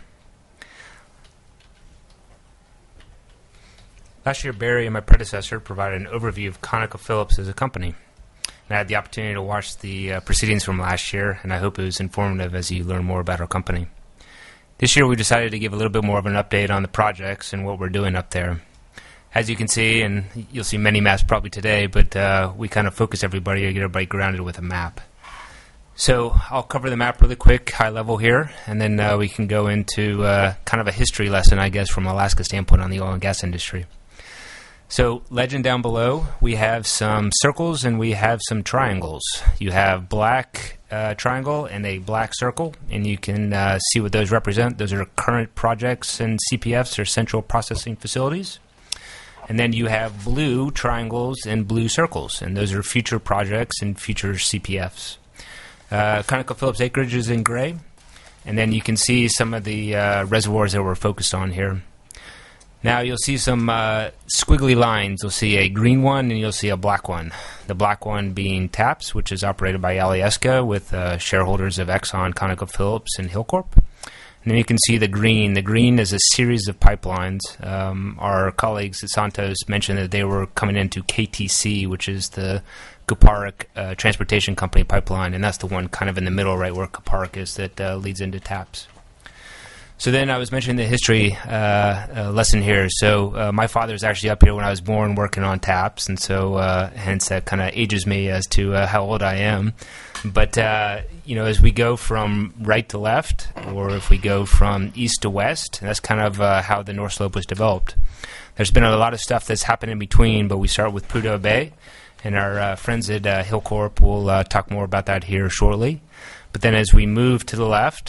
Last year, Barry and my predecessor provided an overview of ConocoPhillips as a company. And I had the opportunity to watch the proceedings from last year, and I hope it was informative as you learn more about our company. This year, we decided to give a little bit more of an update on the projects and what we're doing up there. As you can see, and you'll see many maps probably today, but we kind of focus everybody to get everybody grounded with a map. So I'll cover the map really quick, high level here, and then we can go into kind of a history lesson, I guess, from Alaska standpoint on the oil and gas industry. So legend down below, we have some circles and we have some triangles. You have black triangle and a black circle, and you can see what those represent. Those are current projects and CPFs, or central processing facilities. And then you have blue triangles and blue circles, and those are future projects and future CPFs. ConocoPhillips acreage is in gray, and then you can see some of the reservoirs that we're focused on here. Now you'll see some squiggly lines. You'll see a green one and you'll see a black one. The black one being TAPS, which is operated by Alyeska with shareholders of Exxon, ConocoPhillips, and Hilcorp. And then you can see the green. The green is a series of pipelines. Our colleagues at Santos mentioned that they were coming into KTC, which is the Kuparuk Transportation Company pipeline, and that's the one kind of in the middle right where Kuparuk is that leads into TAPS. So then I was mentioning the history lesson here. So my father was actually up here when I was born working on TAPS, and so hence that kind of ages me as to how old I am. But, as we go from right to left, or if we go from east to west, that's kind of how the North Slope was developed. There's been a lot of stuff that's happened in between, but we start with Prudhoe Bay, and our friends at Hilcorp will talk more about that here shortly. But then as we move to the left,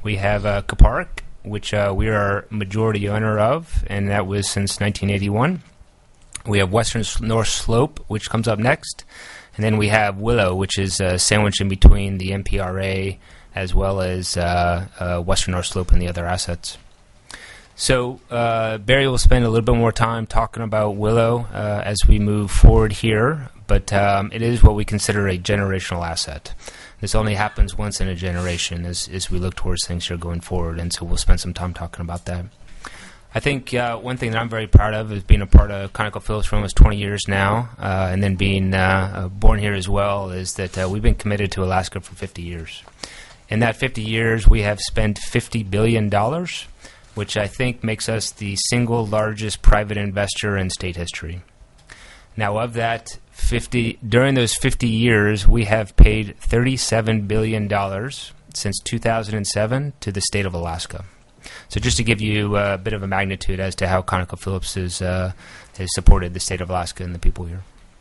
We have Kuparuk, which we are majority owner of, and that was since 1981. We have Western North Slope, which comes up next. And then we have Willow, which is sandwiched in between the MPRA as well as Western North Slope and the other assets. So Barry will spend a little bit more time talking about Willow as we move forward here, but it is what we consider a generational asset. This only happens once in a generation as we look towards things here going forward, and so we'll spend some time talking about that. I think one thing that I'm very proud of is being a part of ConocoPhillips for almost 20 years now, and then being born here as well, is that we've been committed to Alaska for 50 years. In that 50 years, we have spent $50 billion, which I think makes us the single largest private investor in state history. Now, of that during those 50 years, we have paid $37 billion since 2007 to the state of Alaska. So just to give you a bit of a magnitude as to how ConocoPhillips has supported the state of Alaska and the people here.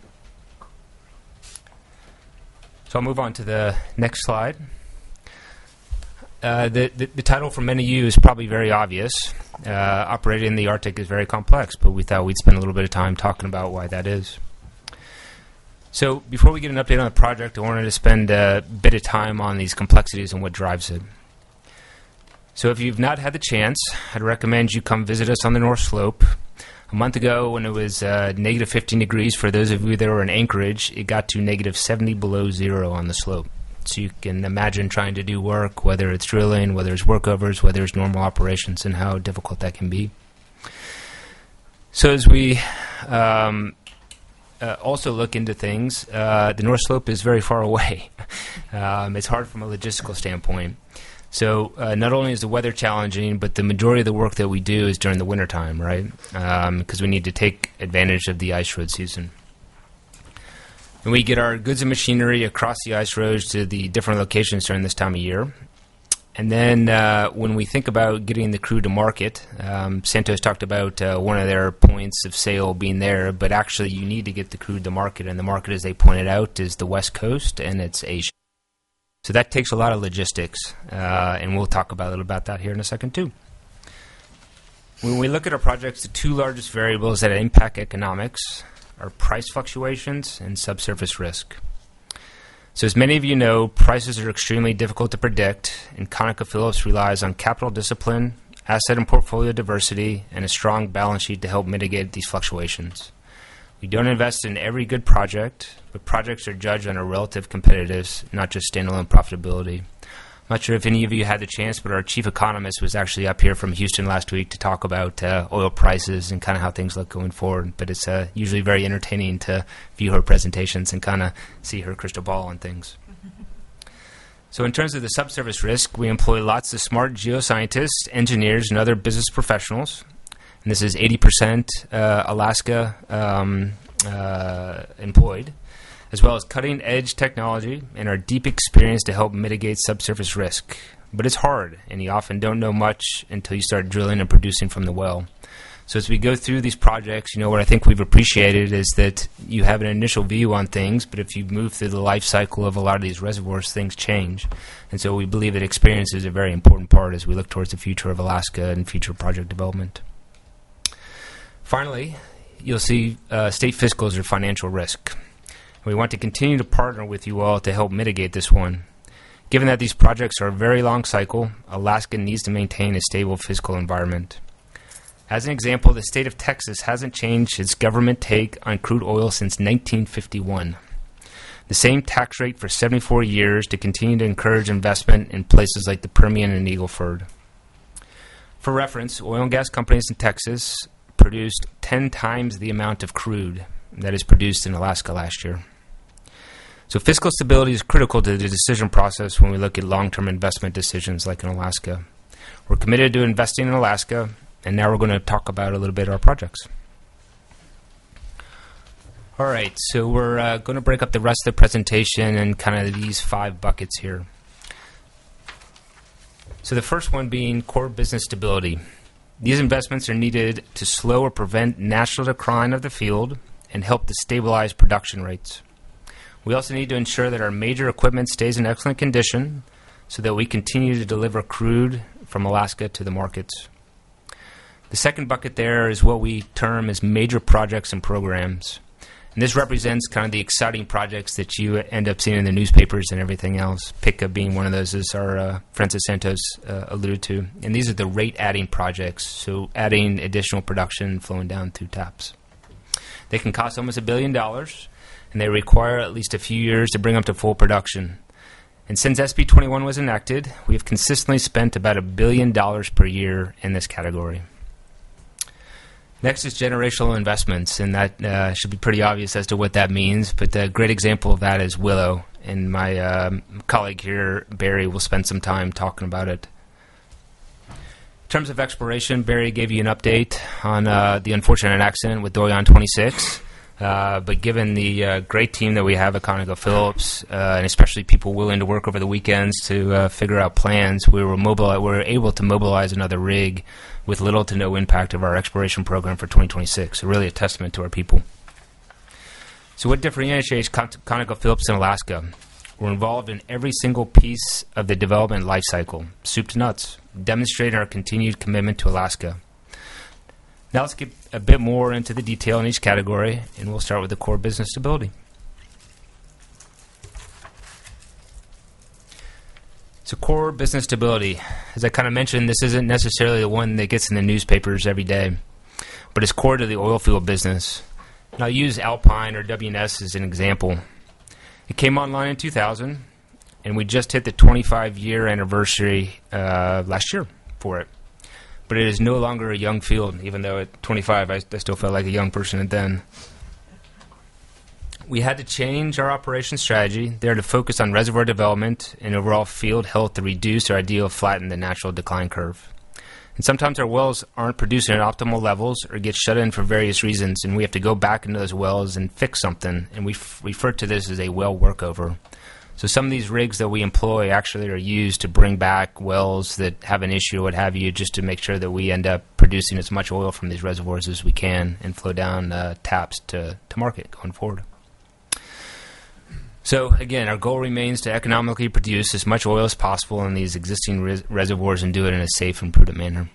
So I'll move on to the next slide. The title for many of you is probably very obvious. Operating in the Arctic is very complex, but we thought we'd spend a little bit of time talking about why that is. So before we get an update on the project, I wanted to spend a bit of time on these complexities and what drives it. So if you've not had the chance, I'd recommend you come visit us on the North Slope. A month ago, when it was negative 15 degrees, for those of you that were in Anchorage, it got to negative 70 below zero on the slope. So you can imagine trying to do work, whether it's drilling, whether it's workovers, whether it's normal operations, and how difficult that can be. So as we also look into things, the North Slope is very far away. It's hard from a logistical standpoint. So not only is the weather challenging, but the majority of the work that we do is during the wintertime, right? Because we need to take advantage of the ice road season. And we get our goods and machinery across the ice roads to the different locations during this time of year. And then when we think about getting the crew to market, Santos talked about one of their points of sale being there, but actually you need to get the crew to market, and the market, as they pointed out, is the West Coast, and it's Asia. So that takes a lot of logistics, and we'll talk about a little about that here in a second too. When we look at our projects, the two largest variables that impact economics are price fluctuations and subsurface risk. So as many of you know, prices are extremely difficult to predict, and ConocoPhillips relies on capital discipline, asset and portfolio diversity, and a strong balance sheet to help mitigate these fluctuations. We don't invest in every good project, but projects are judged on a relative competitiveness, not just standalone profitability. I'm not sure if any of you had the chance, but our chief economist was actually up here from Houston last week to talk about oil prices and kind of how things look going forward. But it's usually very entertaining to view her presentations and kind of see her crystal ball on things. So in terms of the subsurface risk, we employ lots of smart geoscientists, engineers, and other business professionals. And this is 80% Alaska employed, as well as cutting-edge technology and our deep experience to help mitigate subsurface risk. But it's hard, and you often don't know much until you start drilling and producing from the well. So as we go through these projects, what I think we've appreciated is that you have an initial view on things, but if you move through the life cycle of a lot of these reservoirs, things change. And so we believe that experience is a very important part as we look towards the future of Alaska and future project development. Finally, you'll see state fiscals or financial risk. We want to continue to partner with you all to help mitigate this one. Given that these projects are a very long cycle, Alaska needs to maintain a stable fiscal environment. As an example, the state of Texas hasn't changed its government take on crude oil since 1951. The same tax rate for 74 years to continue to encourage investment in places like the Permian and Eagle Ford. For reference, oil and gas companies in Texas produced 10 times the amount of crude that is produced in Alaska last year. So fiscal stability is critical to the decision process when we look at long-term investment decisions like in Alaska. We're committed to investing in Alaska, and now we're going to talk about a little bit our projects. All right, so we're going to break up the rest of the presentation in kind of these 5 buckets here. So the first one being core business stability. These investments are needed to slow or prevent natural decline of the field and help to stabilize production rates. We also need to ensure that our major equipment stays in excellent condition, so that we continue to deliver crude from Alaska to the markets. The second bucket there is what we term as major projects and programs. And this represents kind of the exciting projects that you end up seeing in the newspapers and everything else. Pikka being one of those, as our Francis Santos alluded to. And these are the rate-adding projects, so adding additional production flowing down through TAPS. They can cost almost $1 billion, and they require at least a few years to bring up to full production. And since SB 21 was enacted, we have consistently spent about $1 billion per year in this category. Next is generational investments, and that should be pretty obvious as to what that means, but a great example of that is Willow, and my colleague here, Barry, will spend some time talking about it. In terms of exploration, Barry gave you an update on the unfortunate accident with Doyon 26, but given the great team that we have at ConocoPhillips, and especially people willing to work over the weekends to figure out plans, we were able to mobilize another rig with little to no impact of our exploration program for 2026. So really a testament to our people. So what differentiates ConocoPhillips in Alaska? We're involved in every single piece of the development life cycle, soup to nuts, demonstrating our continued commitment to Alaska. Now let's get a bit more into the detail in each category, and we'll start with the core business stability. So core business stability, as I kind of mentioned, this isn't necessarily the one that gets in the newspapers every day, but it's core to the oil field business. And I'll use Alpine or WNS as an example. It came online in 2000, and we just hit the 25-year anniversary last year for it. But it is no longer a young field, even though at 25 I still felt like a young person then. We had to change our operation strategy there to focus on reservoir development and overall field health to reduce or ideally flatten the natural decline curve. And sometimes our wells aren't producing at optimal levels or get shut in for various reasons, and we have to go back into those wells and fix something, and we refer to this as a well workover. So some of these rigs that we employ actually are used to bring back wells that have an issue or what have you, just to make sure that we end up producing as much oil from these reservoirs as we can and flow down taps to market going forward. So again, our goal remains to economically produce as much oil as possible in these existing reservoirs and do it in a safe and prudent manner.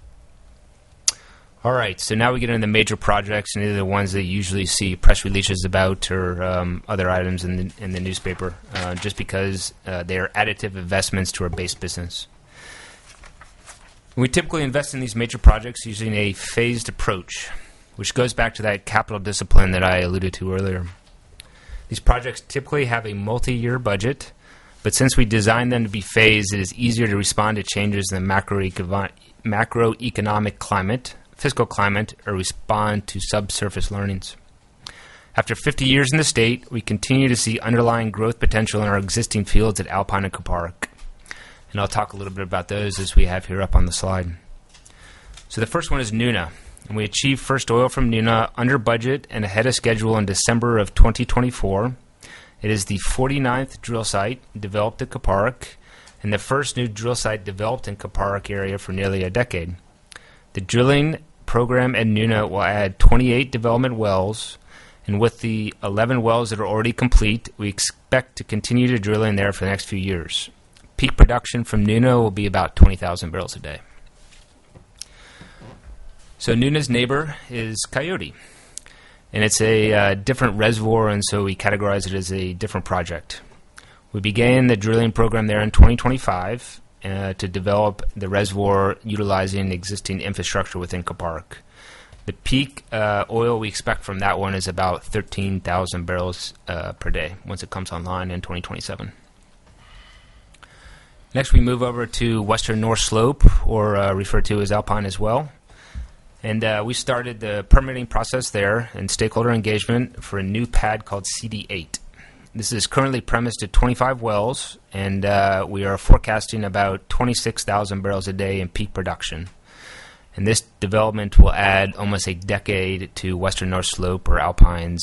All right, so now we get into the major projects, and these are the ones that you usually see press releases about or other items in the newspaper, just because they are additive investments to our base business. We typically invest in these major projects using a phased approach, which goes back to that capital discipline that I alluded to earlier. These projects typically have a multi-year budget, but since we designed them to be phased, it is easier to respond to changes in the macroeconomic climate, fiscal climate, or respond to subsurface learnings. After 50 years in the state, we continue to see underlying growth potential in our existing fields at Alpine and Kuparuk. And I'll talk a little bit about those as we have here up on the slide. So the first one is Nuna. And we achieved first oil from Nuna under budget and ahead of schedule in December of 2024. It is the 49th drill site developed at Kuparuk and the first new drill site developed in Kuparuk area for nearly a decade. The drilling program at Nuna will add 28 development wells, and with the 11 wells that are already complete, we expect to continue to drill in there for the next few years. Peak production from Nuna will be about 20,000 barrels a day. So Nuna's neighbor is Coyote, and it's a different reservoir, and so we categorize it as a different project. We began the drilling program there in 2025 to develop the reservoir utilizing existing infrastructure within Kuparuk. The peak oil we expect from that one is about 13,000 barrels per day once it comes online in 2027. Next, we move over to Western North Slope, or referred to as Alpine as well. And we started the permitting process there and stakeholder engagement for a new pad called CD8. This is currently premised at 25 wells, and we are forecasting about 26,000 barrels a day in peak production. And this development will add almost a decade to Western North Slope, or Alpine's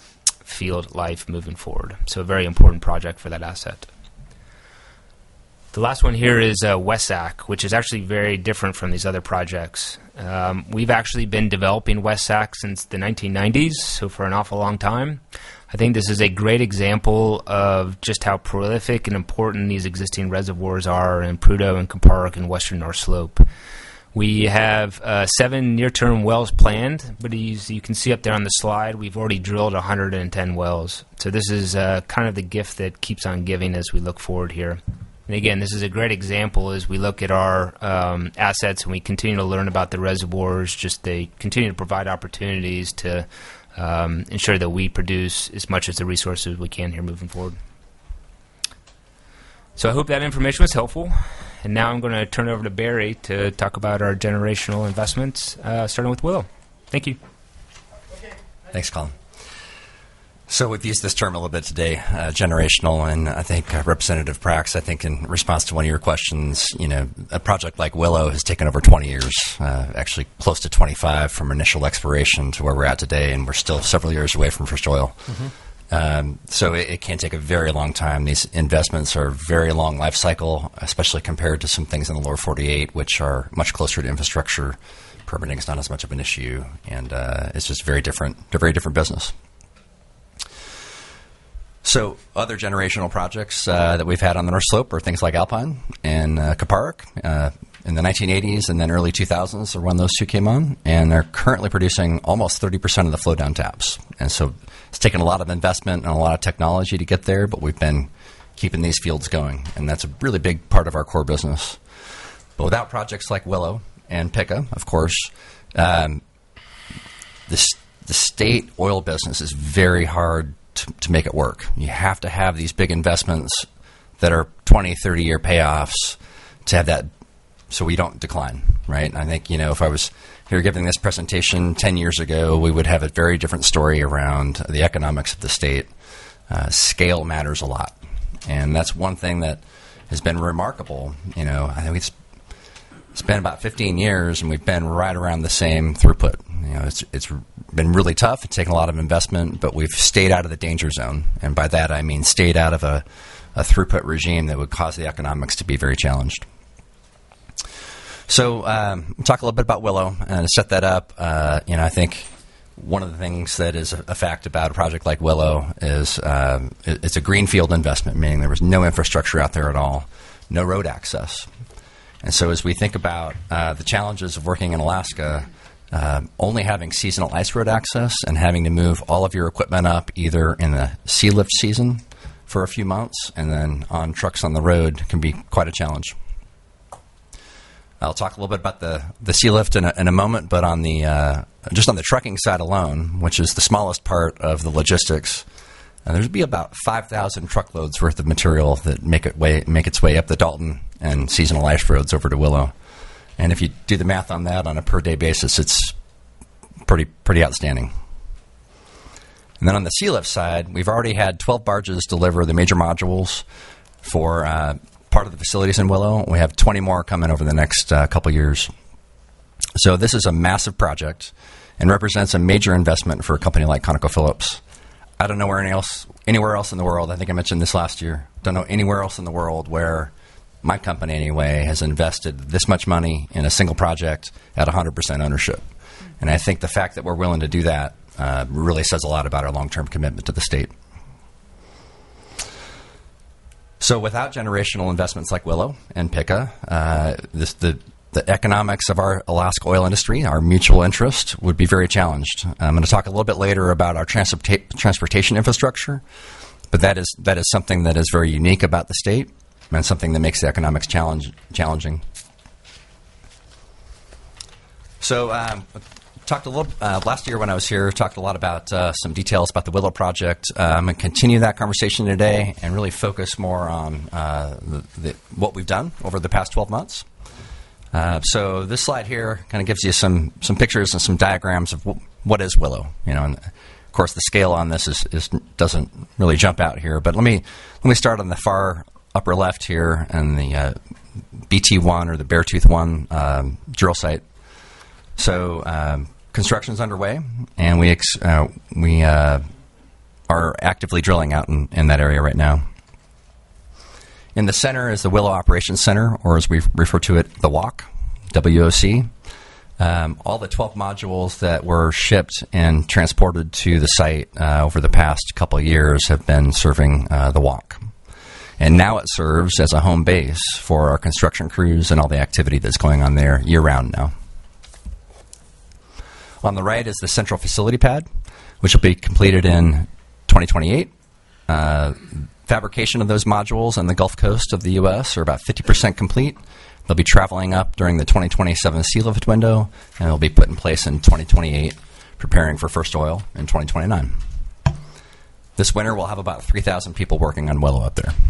field life moving forward. So a very important project for that asset. The last one here is WESAC, which is actually very different from these other projects. We've actually been developing WESAC since the 1990s, so for an awful long time. I think this is a great example of just how prolific and important these existing reservoirs are in Prudhoe and Kuparuk and western North Slope. We have 7 near-term wells planned, but as you can see up there on the slide, we've already drilled 110 wells. So this is kind of the gift that keeps on giving as we look forward here. And again, this is a great example as we look at our assets and we continue to learn about the reservoirs. Just they continue to provide opportunities to ensure that we produce as much as the resources we can here moving forward. So I hope that information was helpful. And now I'm going to turn it over to Barry to talk about our generational investments, starting with Willow. Thank you. Thanks, Colin. So we've used this term a little bit today, generational, and I think Representative Prax, I think in response to one of your questions, a project like Willow has taken over 20 years, actually close to 25 from initial exploration to where we're at today, and we're still several years away from first oil. So it can take a very long time. These investments are very long life cycle, especially compared to some things in the lower 48, which are much closer to infrastructure. Permitting is not as much of an issue, and it's just very different business. So other generational projects that we've had on the North Slope are things like Alpine and Kuparuk in the 1980s and then early 2000s are when those two came on, and they're currently producing almost 30% of the flow down taps. And so it's taken a lot of investment and a lot of technology to get there, but we've been keeping these fields going, and that's a really big part of our core business. But without projects like Willow and Pikka, of course, the state oil business is very hard to make it work. You have to have these big investments that are 20, 30-year payoffs to have that so we don't decline, right? And I think, if I was here giving this presentation 10 years ago, we would have a very different story around the economics of the state. Scale matters a lot. And that's one thing that has been remarkable. I think it's been about 15 years, and we've been right around the same throughput. It's been really tough. It's taken a lot of investment, but we've stayed out of the danger zone. And by that, I mean stayed out of a throughput regime that would cause the economics to be very challenged. So we'll talk a little bit about Willow and to set that up. I think one of the things that is a fact about a project like Willow is it's a greenfield investment, meaning there was no infrastructure out there at all, no road access. And so as we think about the challenges of working in Alaska, only having seasonal ice road access and having to move all of your equipment up either in the sea lift season for a few months and then on trucks on the road can be quite a challenge. I'll talk a little bit about the sea lift in a moment, but on the just on the trucking side alone, which is the smallest part of the logistics, there'd be about 5,000 truckloads worth of material that make its way up the Dalton and seasonal ice roads over to Willow. And if you do the math on that on a per-day basis, it's pretty outstanding. And then on the sea lift side, we've already had 12 barges deliver the major modules for part of the facilities in Willow. We have 20 more coming over the next couple years. So this is a massive project and represents a major investment for a company like ConocoPhillips. I don't know anywhere else in the world, I think I mentioned this last year, don't know anywhere else in the world where my company anyway has invested this much money in a single project at 100% ownership. And I think the fact that we're willing to do that really says a lot about our long-term commitment to the state. So without generational investments like Willow and Pikka, the economics of our Alaska oil industry, our mutual interest, would be very challenged. I'm going to talk a little bit later about our transportation infrastructure, but that is something that is very unique about the state and something that makes the economics challenging. So talked a little last year when I was here, talked a lot about some details about the Willow project. I'm going to continue that conversation today and really focus more on what we've done over the past 12 months. So this slide here kind of gives you some pictures and some diagrams of what is Willow. And of course the scale on this is doesn't really jump out here. But let me start on the far upper left here and the BT1 or the Beartooth 1 drill site. So construction's underway, and we are actively drilling out in that area right now. In the center is the Willow Operations Center, or as we refer to it, the WOC, WOC. All the 12 modules that were shipped and transported to the site over the past couple of years have been serving the WOC. And now it serves as a home base for our construction crews and all the activity that's going on there year-round now. On the right is the central facility pad, which will be completed in 2028. Fabrication of those modules on the Gulf Coast of the U.S. are about 50% complete. They'll be traveling up during the 2027 sea lift window, and they'll be put in place in 2028, preparing for first oil in 2029. This winter, we'll have about 3,000 people working on Willow up there.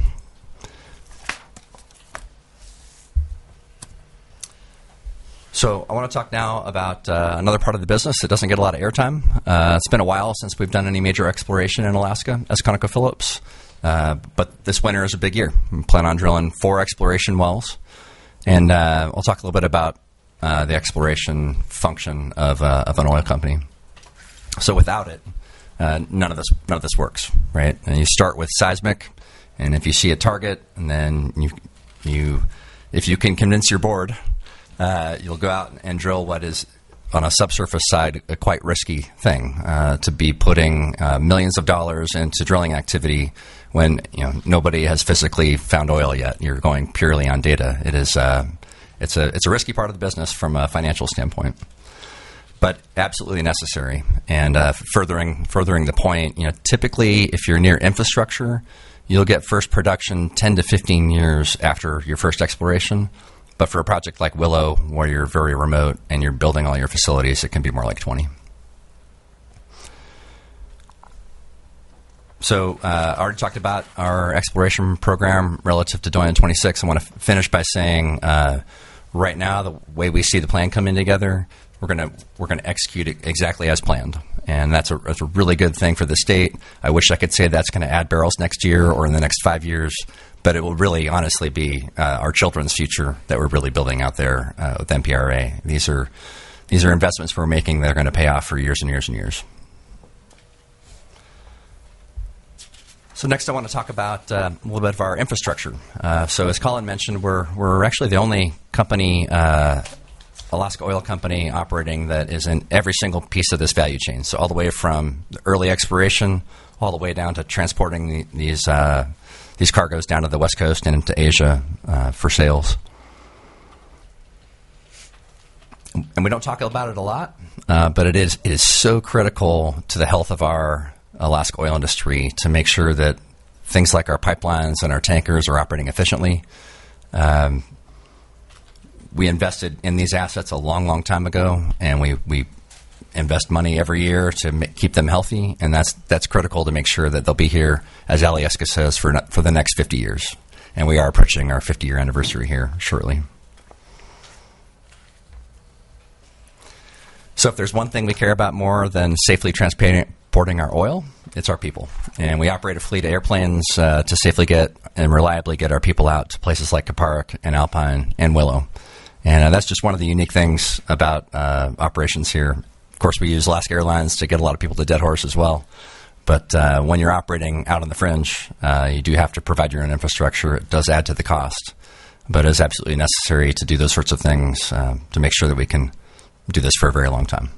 So I want to talk now about another part of the business that doesn't get a lot of airtime. It's been a while since we've done any major exploration in Alaska as ConocoPhillips, but this winter is a big year. We plan on drilling 4 exploration wells, and I'll talk a little bit about the exploration function of an oil company. So without it, none of this works, right? And you start with seismic, and if you see a target, and then if you can convince your board, you'll go out and drill what is, on a subsurface side, a quite risky thing, to be putting millions of dollars into drilling activity when nobody has physically found oil yet. You're going purely on data. It's a risky part of the business from a financial standpoint, but absolutely necessary. And furthering the point, typically if you're near infrastructure, you'll get first production 10 to 15 years after your first exploration. But for a project like Willow, where you're very remote and you're building all your facilities, it can be more like 20. So I already talked about our exploration program relative to Doyen 26. I want to finish by saying right now, the way we see the plan coming together, we're going to execute it exactly as planned. And that's a really good thing for the state. I wish I could say that's going to add barrels next year or in the next 5 years. But it will really, honestly, be our children's future that we're really building out there with MPRA. These are investments we're making that are going to pay off for years and years and years. So next, I want to talk about a little bit of our infrastructure. So as Colin mentioned, we're actually the only company, Alaska Oil Company, operating that is in every single piece of this value chain. So all the way from the early exploration, all the way down to transporting these cargoes down to the West Coast and into Asia for sales. And we don't talk about it a lot, but it is so critical to the health of our Alaska oil industry to make sure that things like our pipelines and our tankers are operating efficiently. We invested in these assets a long, long time ago, and we invest money every year to keep them healthy, and that's critical to make sure that they'll be here, as Alyeska says, for the next 50 years. And we are approaching our 50-year anniversary here shortly. So if there's one thing we care about more than safely transporting our oil, it's our people. And we operate a fleet of airplanes to safely get and reliably get our people out to places like Kuparuk and Alpine and Willow. And that's just one of the unique things about operations here. Of course, we use Alaska Airlines to get a lot of people to Dead Horse as well. But when you're operating out on the fringe, you do have to provide your own infrastructure. It does add to the cost, but it is absolutely necessary to do those sorts of things to make sure that we can do this for a very long time.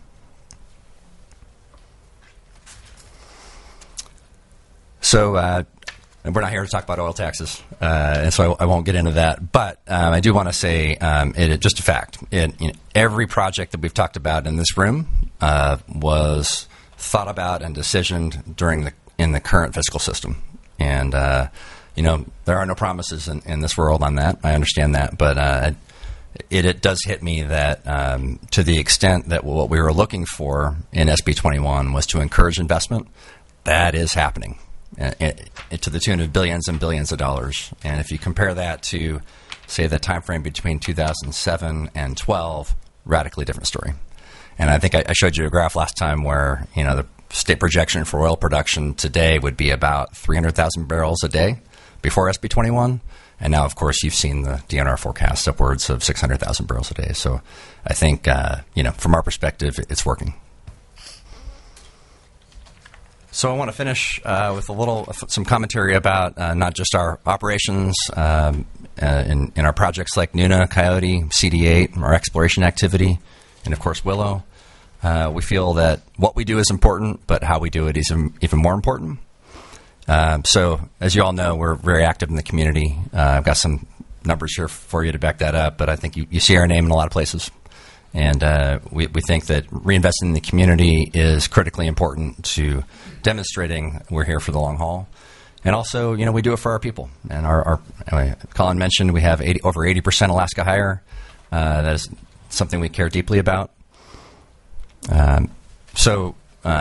So we're not here to talk about oil taxes, and so I won't get into that. But I do want to say, just a fact, every project that we've talked about in this room was thought about and decisioned in the current fiscal system. And, there are no promises in this world on that. I understand that. But it does hit me that to the extent that what we were looking for in SB 21 was to encourage investment, that is happening to the tune of billions and billions of dollars. And if you compare that to, say, the time frame between 2007 and 12, radically different story. And I think I showed you a graph last time where, the state projection for oil production today would be about 300,000 barrels a day before SB 21. And now, of course, you've seen the DNR forecast upwards of 600,000 barrels a day. So I think, from our perspective, it's working. So I want to finish with some commentary about not just our operations in our projects like Nuna, Coyote, CD8, our exploration activity, and of course Willow. We feel that what we do is important, but how we do it is even more important. So as you all know, we're very active in the community. I've got some numbers here for you to back that up, but I think you see our name in a lot of places. And we think that reinvesting in the community is critically important to demonstrating we're here for the long haul. And also, we do it for our people. And Colin mentioned we have over 80% Alaska Hire. That is something we care deeply about. Some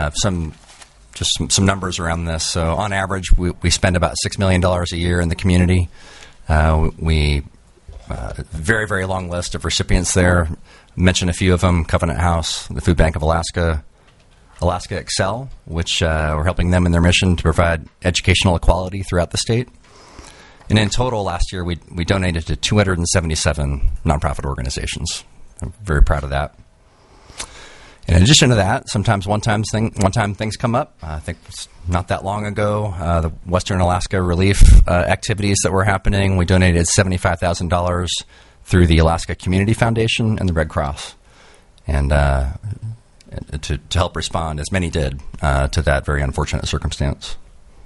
numbers around this. So on average, we spend about $6 million a year in the community. Very, very long list of recipients there. Mention a few of them: Covenant House, the Food Bank of Alaska, Alaska Excel, which we're helping them in their mission to provide educational equality throughout the state. And in total, last year, we donated to 277 nonprofit organizations. I'm very proud of that. In addition to that, sometimes one-time things come up. I think it's not that long ago, the Western Alaska relief activities that were happening, we donated $75,000 through the Alaska Community Foundation and the Red Cross, and to help respond, as many did, to that very unfortunate circumstance.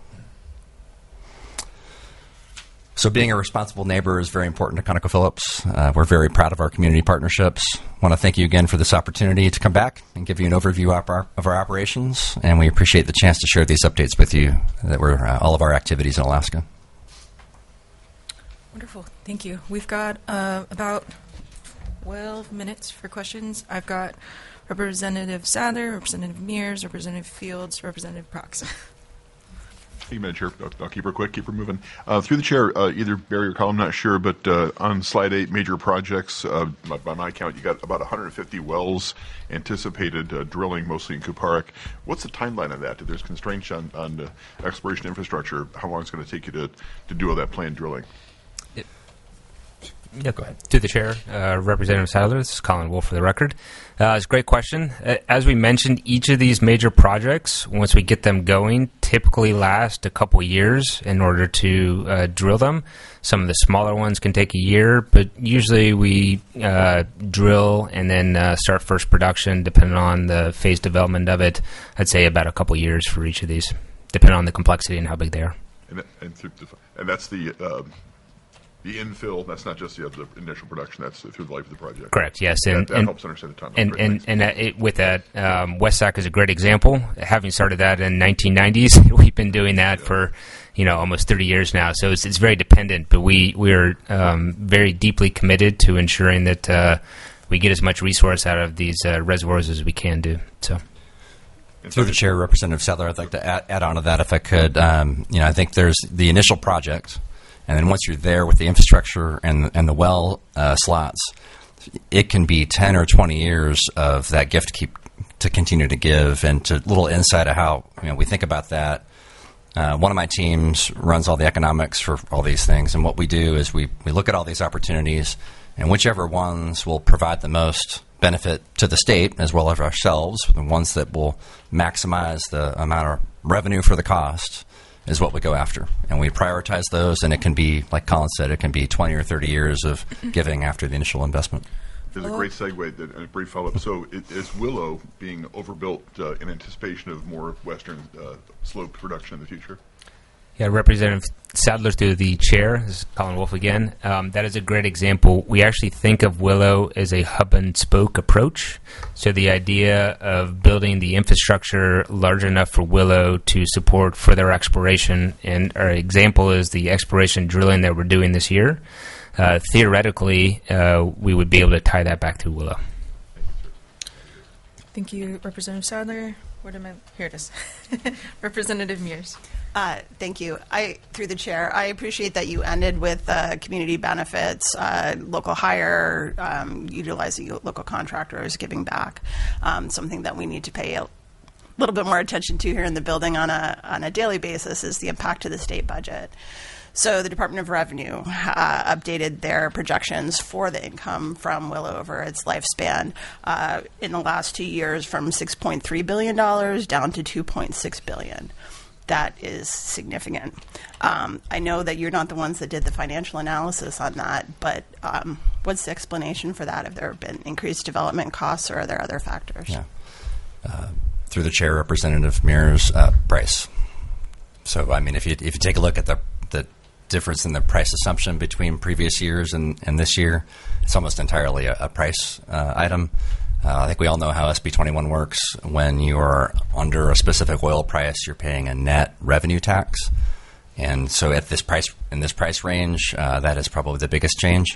So being a responsible neighbor is very important to ConocoPhillips. We're very proud of our community partnerships. I want to thank you again for this opportunity to come back and give you an overview of our operations, and we appreciate the chance to share these updates with you that were all of our activities in Alaska. Wonderful. Thank you. We've got about 12 minutes for questions. I've got Representative Sadler, Representative Mears, Representative Fields, Representative Prox. Thank you, Madam Chair. I'll keep her quick, keep her moving. Through the chair, either Barry or Colin, I'm not sure, but on slide 8, major projects, by my count, you got about 150 wells anticipated drilling, mostly in Kuparuk. What's the timeline on that? If there's constraints on exploration infrastructure, how long is it going to take you to do all that planned drilling? Yeah, go ahead. To the chair, Representative Sadler, this is Colin Wolf for the record. It's a great question. As we mentioned, each of these major projects, once we get them going, typically last a couple years in order to drill them. Some of the smaller ones can take a year, but usually we drill and then start first production, depending on the phase development of it. I'd say about a couple years for each of these, depending on the complexity and how big they are. And that's the infill, that's not just the initial production, that's through the life of the project. Correct, yes. That helps understand the timeline. With that, West Sac is a great example. Having started that in 1990s, we've been doing that for almost 30 years now. So it's very dependent, but we're very deeply committed to ensuring that we get as much resource out of these reservoirs as we can do. So. Through the chair, Representative Sadler, I'd like to add on to that if I could. I think there's the initial project. And then once you're there with the infrastructure and the well slots, it can be 10 or 20 years of that gift to continue to give. And to little insight of how we think about that, one of my teams runs all the economics for all these things. And what we do is we look at all these opportunities, and whichever ones will provide the most benefit to the state as well as ourselves, the ones that will maximize the amount of revenue for the cost, is what we go after. And we prioritize those, and it can be, like Colin said, it can be 20 or 30 years of giving after the initial investment. There's a great segue, a brief follow-up. So is Willow being overbuilt in anticipation of more western slope production in the future? Yeah, Representative Sadler, through the chair, this is Colin Wolf again. That is a great example. We actually think of Willow as a hub-and-spoke approach. So the idea of building the infrastructure large enough for Willow to support further exploration, and our example is the exploration drilling that we're doing this year. Theoretically, we would be able to tie that back to Willow. Thank you, Representative Sadler. Here it is. Representative Mears. Thank you. Through the chair, I appreciate that you ended with community benefits, local hire, utilizing local contractors, giving back, something that we need to pay a little bit more attention to here in the building on a daily basis is the impact to the state budget. So the Department of Revenue updated their projections for the income from Willow over its lifespan in the last 2 years from $6.3 billion down to $2.6 billion. That is significant. I know that you're not the ones that did the financial analysis on that, but what's the explanation for that? Have there been increased development costs, or are there other factors? Yeah. Through the chair, Representative Mears, price. So, I mean, if you take a look at the difference in the price assumption between previous years and this year, it's almost entirely a price item. I think we all know how SB 21 works. When you're under a specific oil price, you're paying a net revenue tax. And so in this price range, that is probably the biggest change.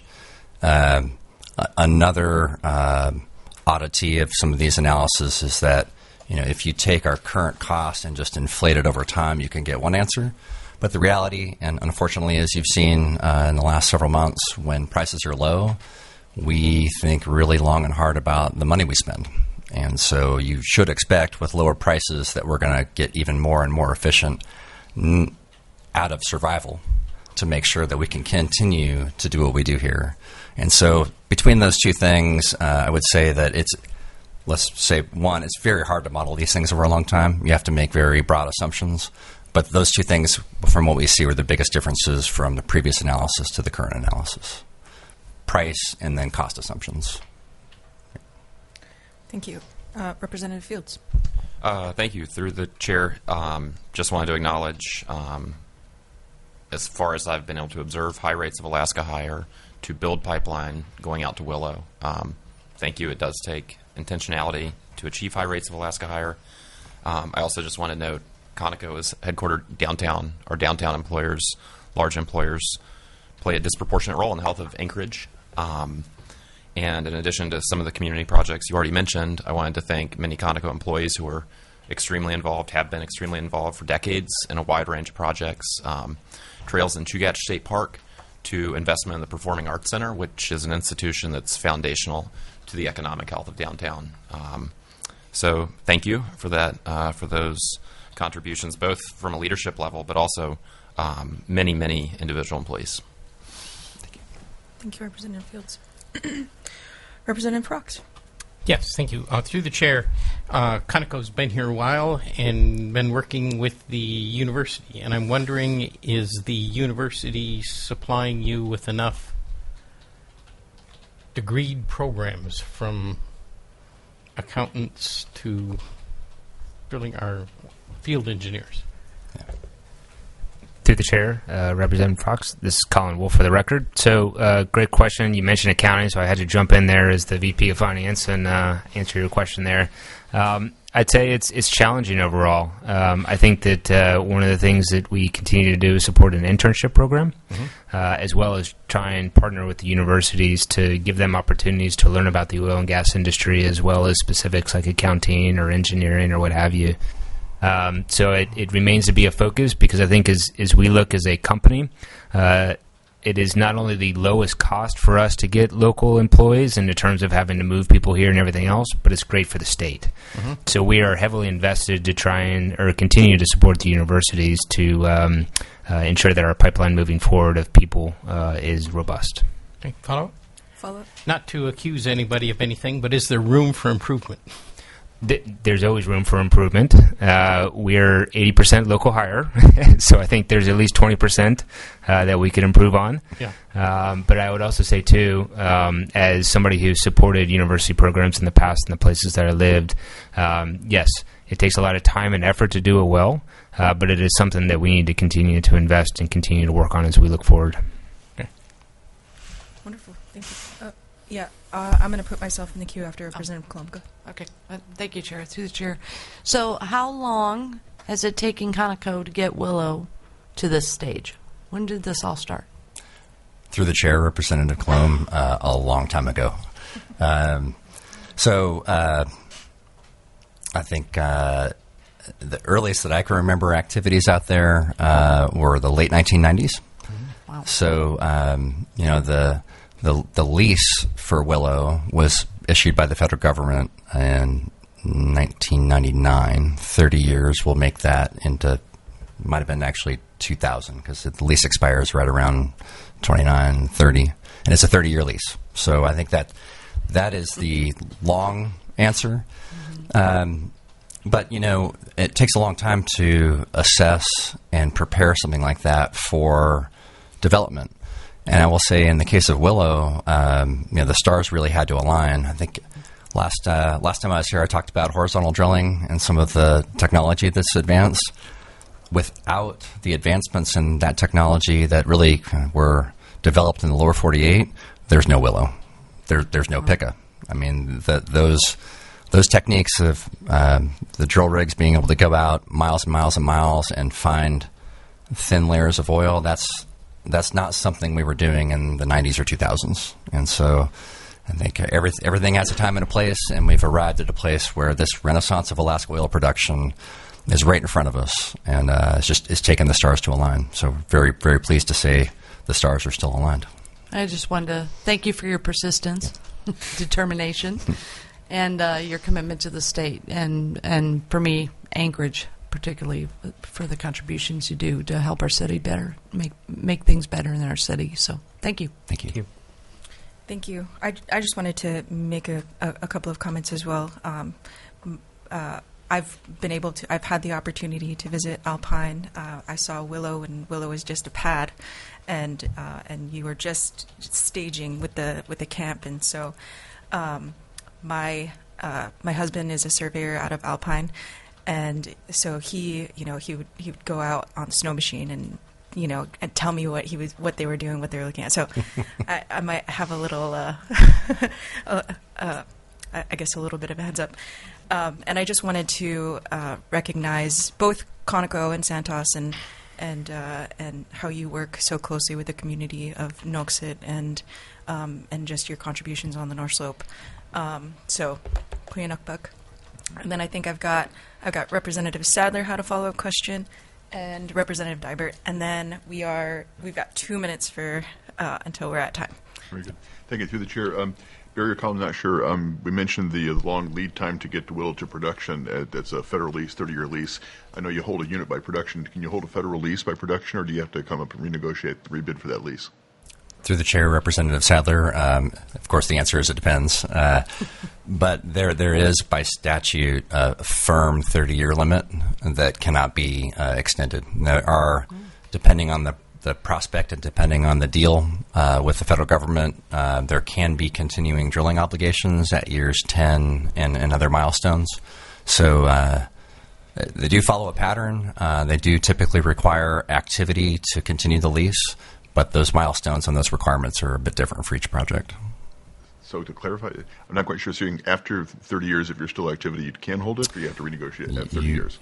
Another oddity of some of these analyses is that, if you take our current cost and just inflate it over time, you can get one answer. But the reality, and unfortunately, as you've seen in the last several months, when prices are low, we think really long and hard about the money we spend. And so you should expect with lower prices that we're going to get even more and more efficient out of survival to make sure that we can continue to do what we do here. And so between those two things, I would say that let's say, one, it's very hard to model these things over a long time. You have to make very broad assumptions. But those two things, from what we see, were the biggest differences from the previous analysis to the current analysis. Price and then cost assumptions. Thank you. Representative Fields. Thank you. Through the chair, just wanted to acknowledge, as far as I've been able to observe, high rates of Alaska hire to build pipeline going out to Willow. Thank you. It does take intentionality to achieve high rates of Alaska hire. I also just want to note Conoco is headquartered downtown. Our downtown employers, large employers, play a disproportionate role in the health of Anchorage. And in addition to some of the community projects you already mentioned, I wanted to thank many Conoco employees who are extremely involved, have been extremely involved for decades in a wide range of projects. Trails in Chugach State Park to investment in the Performing Arts Center, which is an institution that's foundational to the economic health of downtown. So thank you for that, for those contributions, both from a leadership level, but also many, many individual employees. Thank you. Thank you, Representative Fields. Representative Fox. Yes, thank you. Through the chair, Conoco's been here a while and been working with the university, and I'm wondering, is the university supplying you with enough degreed programs from accountants to drilling our field engineers? Through the chair, Representative Fox. This is Colin Wolf for the record. So, great question. You mentioned accounting, so I had to jump in there as the VP of Finance and answer your question there. I'd say it's challenging overall. I think that one of the things that we continue to do is support an internship program, as well as try and partner with the universities to give them opportunities to learn about the oil and gas industry, as well as specifics like accounting or engineering or what have you. So it remains to be a focus, because I think as we look as a company, it is not only the lowest cost for us to get local employees in terms of having to move people here and everything else, but it's great for the state. So we are heavily invested to try and continue to support the universities to ensure that our pipeline moving forward of people is robust. Okay, follow-up? Follow-up. Not to accuse anybody of anything, but is there room for improvement? There's always room for improvement. We're 80% local hire, so I think there's at least 20% that we could improve on. Yeah. But I would also say, too, as somebody who's supported university programs in the past in the places that I lived, yes, it takes a lot of time and effort to do it well, but it is something that we need to continue to invest and continue to work on as we look forward. Okay. Wonderful. Thank you. I'm going to put myself in the queue after Representative Kolumka. Okay. Thank you, Chair. Through the chair. So how long has it taken Conoco to get Willow to this stage? When did this all start? Through the chair, Representative Colomb, a long time ago. So I think the earliest that I can remember activities out there were the late 1990s. Wow. So, the lease for Willow was issued by the federal government in 1999. 30 years will make that into might have been actually 2000 because the lease expires right around 29, 30, and it's a 30-year lease. So I think that is the long answer. But, it takes a long time to assess and prepare something like that for development. And I will say in the case of Willow, the stars really had to align. I think last time I was here, I talked about horizontal drilling and some of the technology that's advanced. Without the advancements in that technology that really were developed in the lower 48, there's no Willow. There's no Pikka. I mean, those techniques of the drill rigs being able to go out miles and miles and miles and find thin layers of oil, that's not something we were doing in the 90s or 2000s. And so I think everything has a time and a place, and we've arrived at a place where this renaissance of Alaska oil production is right in front of us, and it's taken the stars to align. So very, very pleased to say the stars are still aligned. I just wanted to thank you for your persistence, determination, and your commitment to the state, and for me, Anchorage, particularly for the contributions you do to help our city better, make things better in our city. So thank you. Thank you. Thank you. I just wanted to make a couple of comments as well. I've had the opportunity to visit Alpine. I saw Willow, and Willow is just a pad, and you were just staging with the camp. And so, my husband is a surveyor out of Alpine, and so he would go out on the snow machine and tell me what they were doing, what they were looking at. So I might have a little, I guess, a little bit of a heads up. And I just wanted to recognize both Conoco and Santos and how you work so closely with the community of Noxit and just your contributions on the North Slope. So, Kuyanukbuk. And then I think I've got Representative Sadler had a follow-up question, and Representative Dibert, and then we've got 2 minutes for until we're at time. Very good. Thank you. Through the chair, Barry or Colin, not sure. We mentioned the long lead time to get Willow to production. That's a federal lease, 30-year lease. I know you hold a unit by production. Can you hold a federal lease by production, or do you have to come up and renegotiate, rebid for that lease? Through the chair, Representative Sadler, of course the answer is it depends. But there is by statute a firm 30-year limit that cannot be extended. There are, depending on the prospect and depending on the deal with the federal government, there can be continuing drilling obligations at years 10 and other milestones. So they do follow a pattern. They do typically require activity to continue the lease, but those milestones and those requirements are a bit different for each project. So to clarify, I'm not quite sure. So after 30 years, if you're still activity, you can hold it, or you have to renegotiate at 30 years?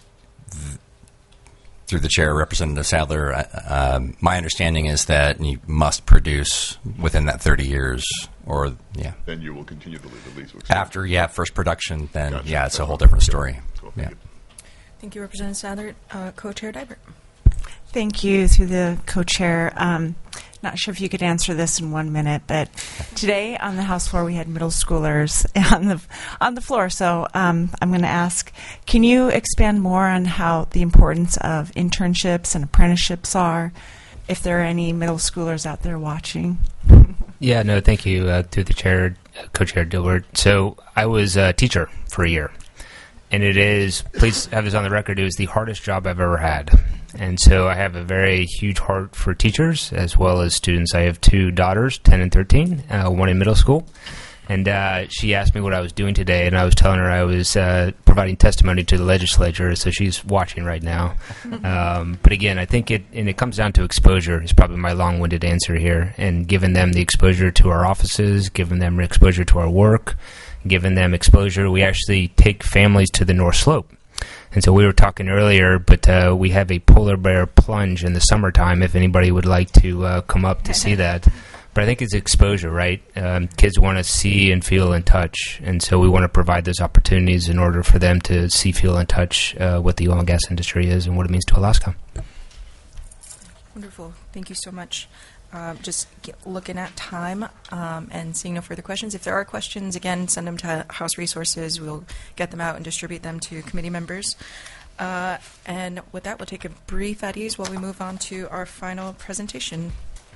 Through the chair, Representative Sadler, my understanding is that you must produce within that 30 years, or Then you will continue the lease. After first production, then Gotcha. It's a whole different story. Cool. Thank you, Representative Sadler. Co-Chair Dibert. Thank you, through the co-chair. Not sure if you could answer this in 1 minute, but today on the House floor we had middle schoolers on the floor. So I'm going to ask, can you expand more on how the importance of internships and apprenticeships are, if there are any middle schoolers out there watching? Yeah, no, thank you, through the chair, co-chair Dilbert. So I was a teacher for a year, and it is, please have this on the record, it was the hardest job I've ever had. And so I have a very huge heart for teachers as well as students. I have 2 daughters, 10 and 13, one in middle school. And she asked me what I was doing today, and I was telling her I was providing testimony to the legislature, so she's watching right now. But again, I think it comes down to exposure is probably my long-winded answer here, and giving them the exposure to our offices, giving them exposure to our work, giving them exposure. We actually take families to the North Slope. And so we were talking earlier, but we have a polar bear plunge in the summertime if anybody would like to come up to see that. But I think it's exposure, right? Kids want to see and feel and touch, and so we want to provide those opportunities in order for them to see, feel, and touch what the oil and gas industry is and what it means to Alaska. Wonderful. Thank you so much. Just looking at time and seeing no further questions. If there are questions, again, send them to House Resources. We'll get them out and distribute them to committee members. And with that, we'll take a brief at ease while we move on to our final presentation.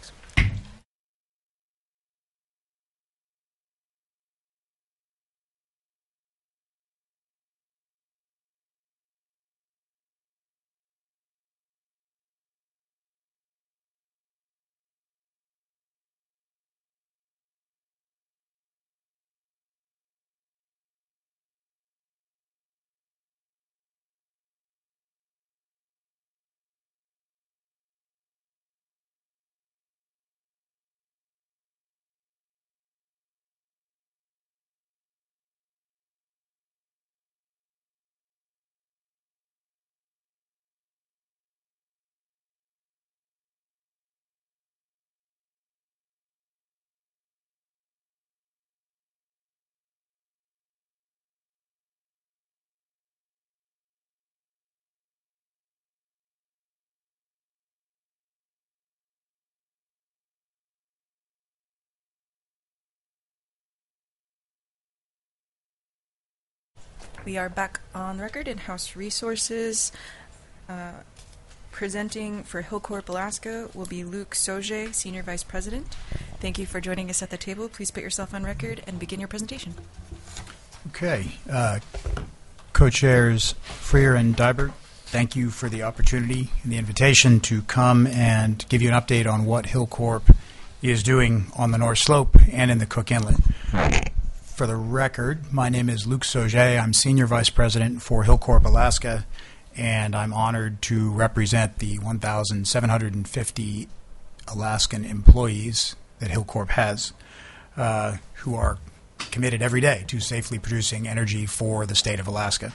We are back on the record in House Resources. Presenting for Hilcorp Alaska will be Luke Soje, Senior Vice President. Thank you for joining us at the table. Please put yourself on record and begin your presentation. Okay. Co-chairs Freer and Dibert, thank you for the opportunity and the invitation to come and give you an update on what Hilcorp is doing on the North Slope and in the Cook Inlet. For the record, my name is Luke Soje. I'm Senior Vice President for Hilcorp Alaska, and I'm honored to represent the 1,750 Alaskan employees that Hilcorp has, who are committed every day to safely producing energy for the state of Alaska.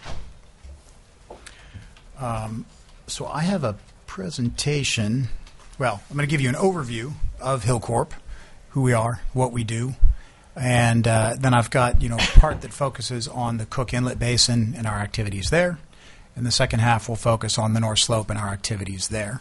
So I have a presentation. Well, I'm going to give you an overview of Hilcorp, who we are, what we do. And then I've got, a part that focuses on the Cook Inlet Basin and our activities there. And the second half will focus on the North Slope and our activities there.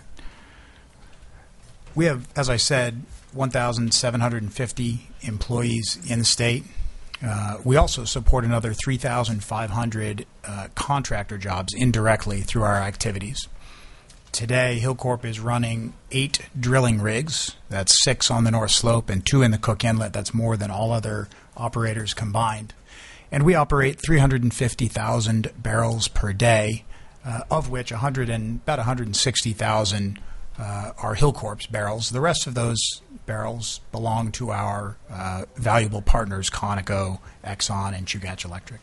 We have, as I said, 1,750 employees in the state. We also support another 3,500 contractor jobs indirectly through our activities. Today, Hilcorp is running 8 drilling rigs. That's 6 on the North Slope and 2 in the Cook Inlet. That's more than all other operators combined. And we operate 350,000 barrels per day, of which about 160,000 are Hilcorp's barrels. The rest of those barrels belong to our valuable partners, Conoco, Exxon, and Chugach Electric.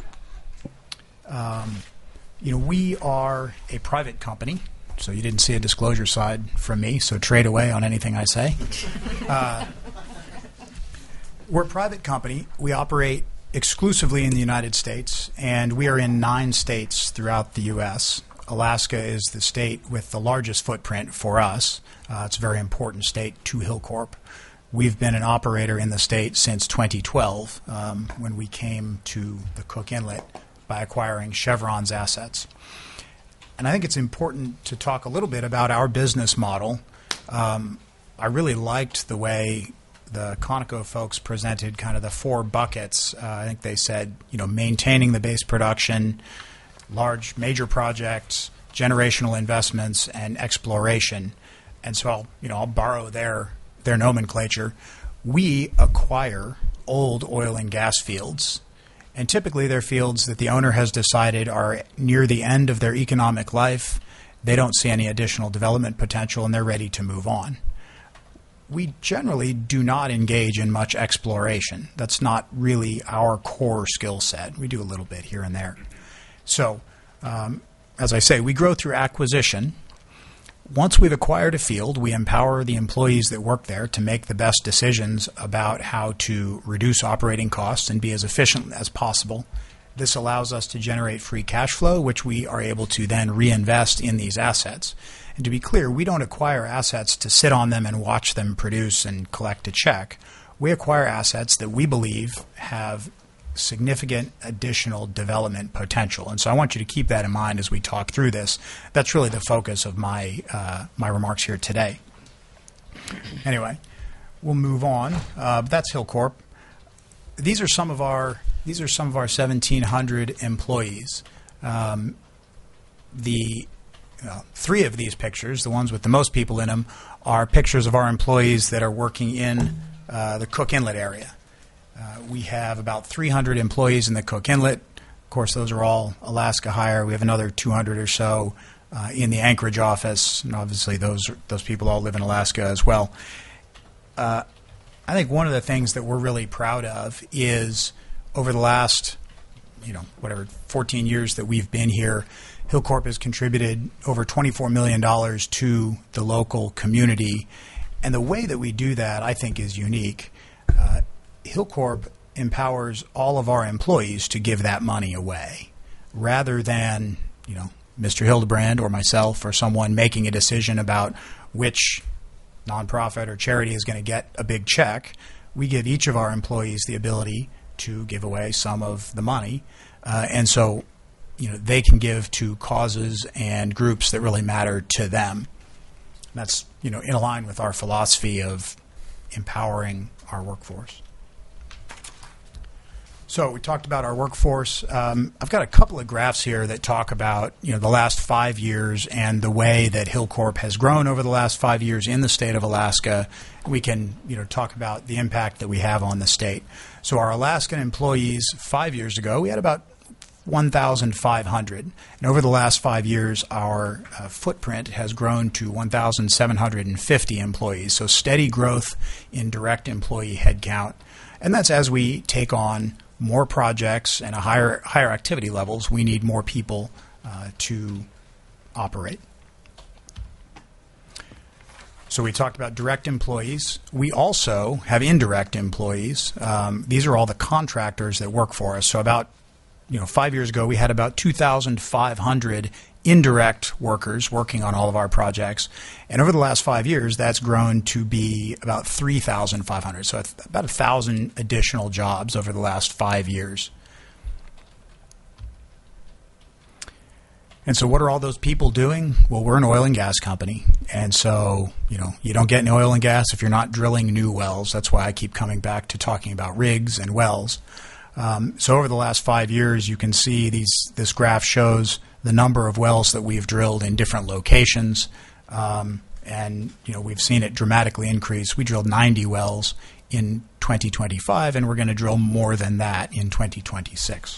We are a private company. So you didn't see a disclosure slide from me, so trade away on anything I say. We're a private company. We operate exclusively in the United States, and we are in 9 states throughout the U.S. Alaska is the state with the largest footprint for us. It's a very important state to Hilcorp. We've been an operator in the state since 2012 when we came to the Cook Inlet by acquiring Chevron's assets. And I think it's important to talk a little bit about our business model. I really liked the way the Conoco folks presented kind of the 4 buckets. I think they said, maintaining the base production, large major projects, generational investments, and exploration. And so I'll borrow their nomenclature. We acquire old oil and gas fields. And typically they're fields that the owner has decided are near the end of their economic life. They don't see any additional development potential, and they're ready to move on. We generally do not engage in much exploration. That's not really our core skill set. We do a little bit here and there. So, as I say, we grow through acquisition. Once we've acquired a field, we empower the employees that work there to make the best decisions about how to reduce operating costs and be as efficient as possible. This allows us to generate free cash flow, which we are able to then reinvest in these assets. And to be clear, we don't acquire assets to sit on them and watch them produce and collect a check. We acquire assets that we believe have significant additional development potential. And so I want you to keep that in mind as we talk through this. That's really the focus of my remarks here today. Anyway, we'll move on. That's Hilcorp. These are some of our 1,700 employees. three of these pictures, the ones with the most people in them, are pictures of our employees that are working in the Cook Inlet area. We have about 300 employees in the Cook Inlet. Of course, those are all Alaska Hire. We have another 200 or so in the Anchorage office, and obviously those people all live in Alaska as well. I think one of the things that we're really proud of is over the last, 14 years that we've been here, Hilcorp has contributed over $24 million to the local community. And the way that we do that, I think, is unique. Hilcorp empowers all of our employees to give that money away rather than, Mr. Hildebrand or myself or someone making a decision about which nonprofit or charity is going to get a big check. We give each of our employees the ability to give away some of the money. And so, they can give to causes and groups that really matter to them. That's, in line with our philosophy of empowering our workforce. So we talked about our workforce. I've got a couple of graphs here that talk about the last 5 years and the way that Hilcorp has grown over the last 5 years in the state of Alaska. We can talk about the impact that we have on the state. So our Alaskan employees 5 years ago, we had about 1,500. And over the last 5 years, our footprint has grown to 1,750 employees. So steady growth in direct employee headcount. And that's as we take on more projects and a higher activity levels, we need more people to operate. So we talked about direct employees. We also have indirect employees. These are all the contractors that work for us. So about 5 years ago, we had about 2,500 indirect workers working on all of our projects. And over the last 5 years, that's grown to be about 3,500. So it's about 1,000 additional jobs over the last 5 years. And so what are all those people doing? Well, we're an oil and gas company. And so, you don't get any oil and gas if you're not drilling new wells. That's why I keep coming back to talking about rigs and wells. So over the last 5 years, you can see this graph shows the number of wells that we've drilled in different locations. And we've seen it dramatically increase. We drilled 90 wells in 2025, and we're going to drill more than that in 2026.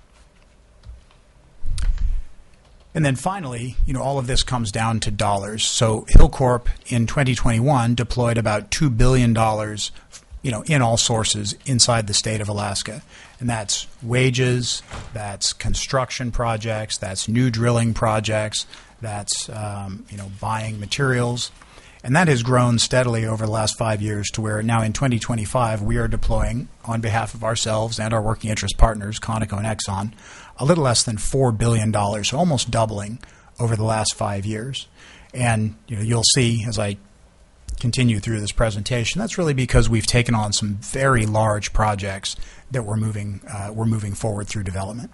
And then finally, all of this comes down to dollars. So Hilcorp in 2021 deployed about $2 billion in all sources inside the state of Alaska. And that's wages, that's construction projects, that's new drilling projects, that's buying materials. And that has grown steadily over the last 5 years to where now in 2025 we are deploying on behalf of ourselves and our working interest partners, Conoco and Exxon, a little less than $4 billion, so almost doubling over the last 5 years. And you'll see as I continue through this presentation, that's really because we've taken on some very large projects that we're moving forward through development.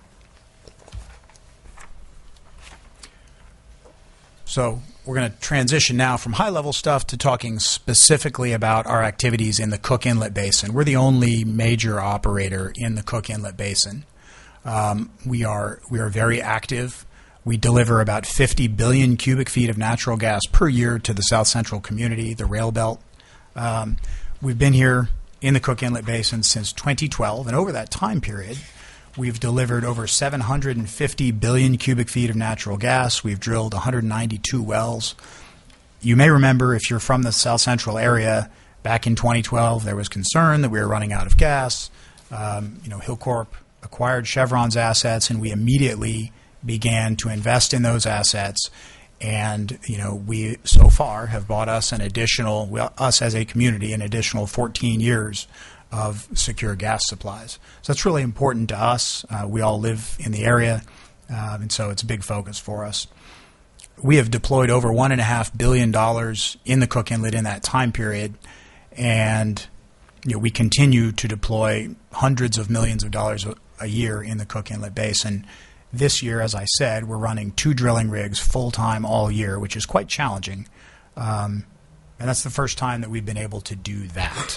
So we're going to transition now from high-level stuff to talking specifically about our activities in the Cook Inlet Basin. We're the only major operator in the Cook Inlet Basin. We are very active. We deliver about 50 billion cubic feet of natural gas per year to the South Central community, the rail belt. We've been here in the Cook Inlet Basin since 2012, and over that time period, we've delivered over 750 billion cubic feet of natural gas. We've drilled 192 wells. You may remember, if you're from the South Central area, back in 2012, there was concern that we were running out of gas. Hilcorp acquired Chevron's assets, and we immediately began to invest in those assets. And, we so far have bought us us as a community, an additional 14 years of secure gas supplies. So that's really important to us. We all live in the area, and so it's a big focus for us. We have deployed over $1.5 billion in the Cook Inlet in that time period, and we continue to deploy hundreds of millions of dollars a year in the Cook Inlet Basin. This year, as I said, we're running 2 drilling rigs full-time all year, which is quite challenging. And that's the first time that we've been able to do that.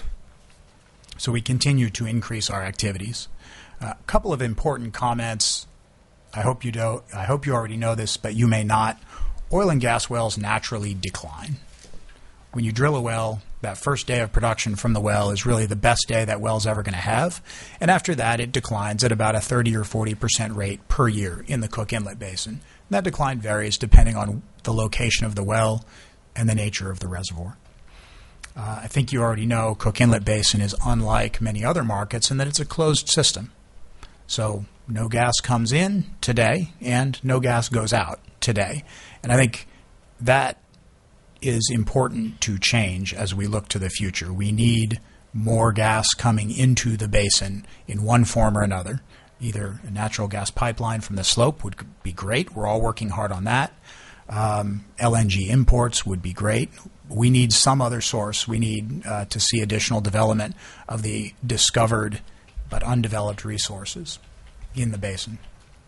So we continue to increase our activities. A couple of important comments I hope you already know this, but you may not. Oil and gas wells naturally decline. When you drill a well, that first day of production from the well is really the best day that well's ever going to have. And after that, it declines at about a 30 or 40% rate per year in the Cook Inlet Basin. And that decline varies depending on the location of the well and the nature of the reservoir. I think you already know Cook Inlet Basin is unlike many other markets in that it's a closed system. So no gas comes in today and no gas goes out today. And I think that is important to change as we look to the future. We need more gas coming into the basin in one form or another. Either a natural gas pipeline from the slope would be great. We're all working hard on that. LNG imports would be great. We need some other source. We need to see additional development of the discovered but undeveloped resources in the basin.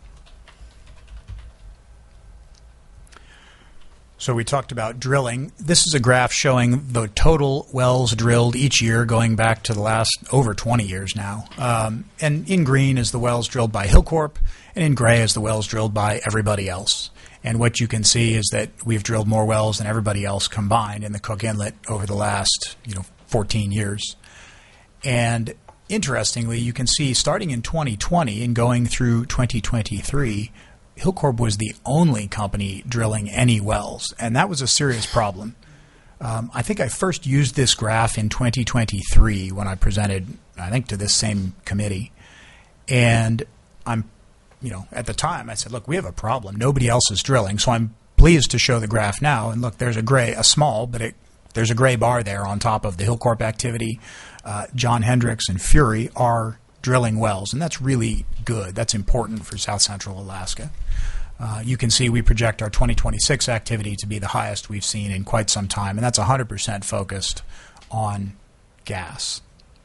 So we talked about drilling. This is a graph showing the total wells drilled each year going back to the last over 20 years now. And in green is the wells drilled by Hilcorp, and in gray is the wells drilled by everybody else. And what you can see is that we've drilled more wells than everybody else combined in the Cook Inlet over the last 14 years. And interestingly, you can see starting in 2020 and going through 2023, Hilcorp was the only company drilling any wells, and that was a serious problem. I think I first used this graph in 2023 when I presented, I think, to this same committee. And at the time I said, look, we have a problem. Nobody else is drilling. So I'm pleased to show the graph now. And look, there's there's a gray bar there on top of the Hilcorp activity. John Hendricks and Fury are drilling wells, and that's really good. That's important for South Central Alaska. You can see we project our 2026 activity to be the highest we've seen in quite some time, and that's 100% focused on gas.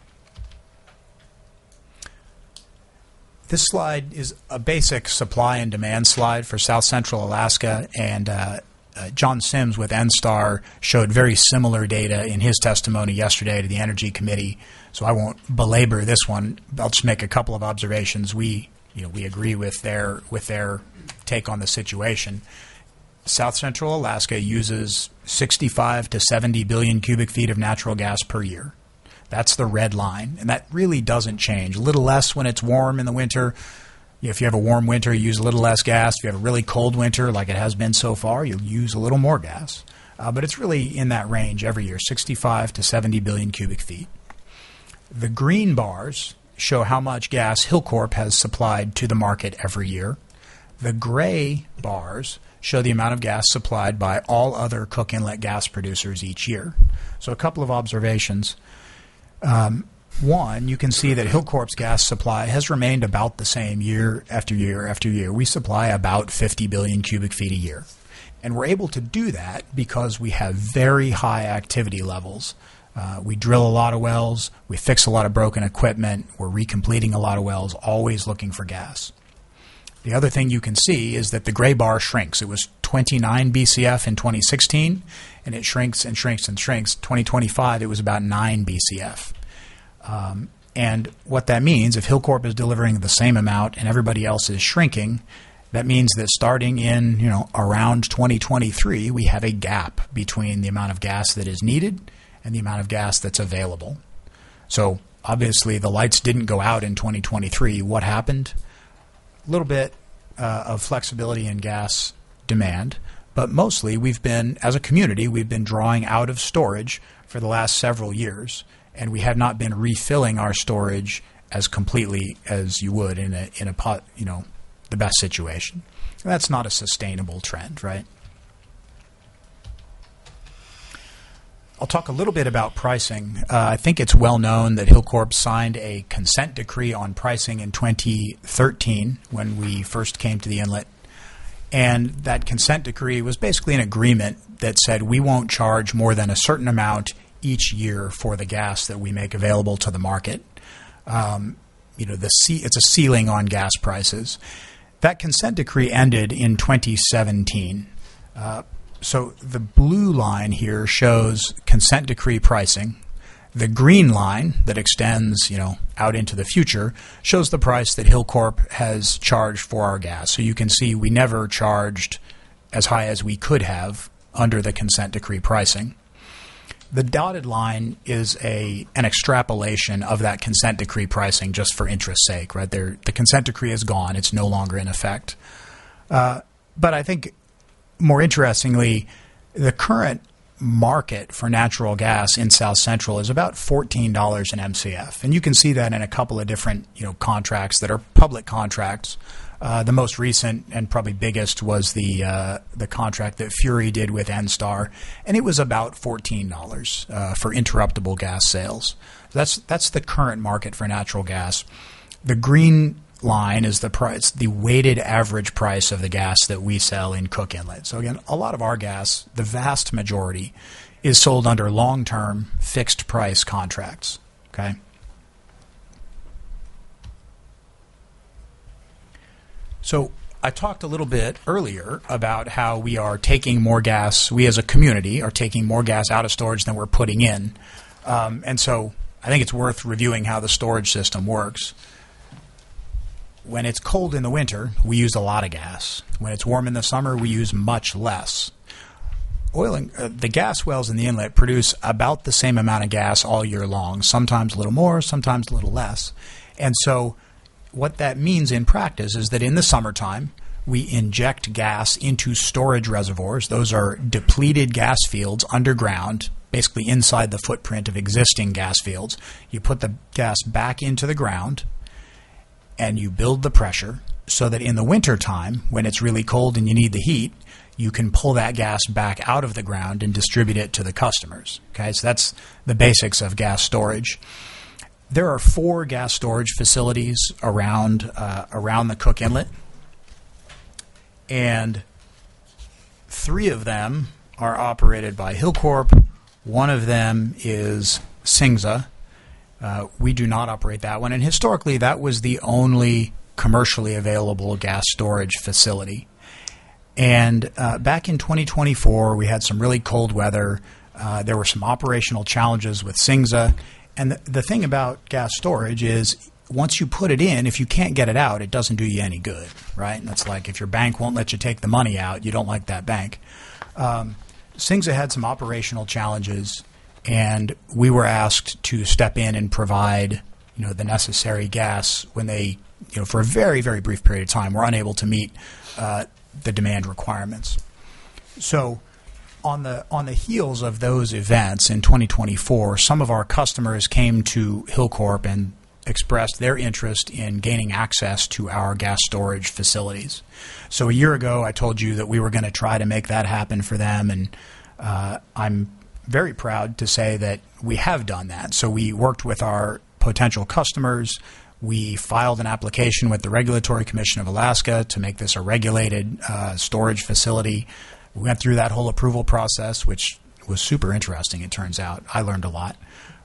This slide is a basic supply and demand slide for South Central Alaska, and John Sims with NSTAR showed very similar data in his testimony yesterday to the Energy Committee, so I won't belabor this one. I'll just make a couple of observations. We agree with their take on the situation. South Central Alaska uses 65 to 70 billion cubic feet of natural gas per year. That's the red line, and that really doesn't change. A little less when it's warm in the winter. If you have a warm winter, you use a little less gas. If you have a really cold winter, like it has been so far, you'll use a little more gas. But it's really in that range every year, 65 to 70 billion cubic feet. The green bars show how much gas Hilcorp has supplied to the market every year. The gray bars show the amount of gas supplied by all other Cook Inlet gas producers each year. So a couple of observations. One, you can see that Hilcorp's gas supply has remained about the same year after year after year. We supply about 50 billion cubic feet a year. And we're able to do that because we have very high activity levels. We drill a lot of wells. We fix a lot of broken equipment. We're recompleting a lot of wells, always looking for gas. The other thing you can see is that the gray bar shrinks. It was 29 BCF in 2016, and it shrinks and shrinks and shrinks. 2025, it was about 9 BCF. And what that means, if Hilcorp is delivering the same amount and everybody else is shrinking, that means that starting in around 2023, we have a gap between the amount of gas that is needed and the amount of gas that's available. So obviously the lights didn't go out in 2023. What happened? A little bit of flexibility in gas demand, but mostly as a community, we've been drawing out of storage for the last several years, and we have not been refilling our storage as completely as you would in the best situation. And that's not a sustainable trend, right? I'll talk a little bit about pricing. I think it's well known that Hilcorp signed a consent decree on pricing in 2013 when we first came to the inlet. And that consent decree was basically an agreement that said we won't charge more than a certain amount each year for the gas that we make available to the market. It's a ceiling on gas prices. That consent decree ended in 2017. So the blue line here shows consent decree pricing. The green line that extends, out into the future shows the price that Hillcorp has charged for our gas. So you can see we never charged as high as we could have under the consent decree pricing. The dotted line is an extrapolation of that consent decree pricing just for interest's sake, right? The consent decree is gone. It's no longer in effect. But I think more interestingly, the current market for natural gas in South Central is about $14 an MCF. And you can see that in a couple of different contracts that are public contracts. The most recent and probably biggest was the contract that Fury did with NSTAR, and it was about $14 for interruptible gas sales. That's the current market for natural gas. The green line is the price, the weighted average price of the gas that we sell in Cook Inlet. So again, a lot of our gas, the vast majority, is sold under long-term fixed price contracts. Okay. So I talked a little bit earlier about how we are taking more gas, we as a community are taking more gas out of storage than we're putting in. And so I think it's worth reviewing how the storage system works. When it's cold in the winter, we use a lot of gas. When it's warm in the summer, we use much less. The gas wells in the inlet produce about the same amount of gas all year long, sometimes a little more, sometimes a little less. And so what that means in practice is that in the summertime, we inject gas into storage reservoirs. Those are depleted gas fields underground, basically inside the footprint of existing gas fields. You put the gas back into the ground, and you build the pressure so that in the wintertime, when it's really cold and you need the heat, you can pull that gas back out of the ground and distribute it to the customers. Okay, so that's the basics of gas storage. There are 4 gas storage facilities around the Cook Inlet, and 3 of them are operated by Hillcorp. One of them is CINGSA. We do not operate that one, and historically that was the only commercially available gas storage facility. And back in 2024, we had some really cold weather. There were some operational challenges with CINGSA. And the thing about gas storage is once you put it in, if you can't get it out, it doesn't do you any good, right? And that's like if your bank won't let you take the money out, you don't like that bank. CINGSA had some operational challenges, and we were asked to step in and provide the necessary gas when they, for a very, very brief period of time, were unable to meet the demand requirements. So on the heels of those events in 2024, some of our customers came to Hillcorp and expressed their interest in gaining access to our gas storage facilities. So a year ago, I told you that we were going to try to make that happen for them, and I'm very proud to say that we have done that. So we worked with our potential customers. We filed an application with the Regulatory Commission of Alaska to make this a regulated storage facility. We went through that whole approval process, which was super interesting, it turns out. I learned a lot.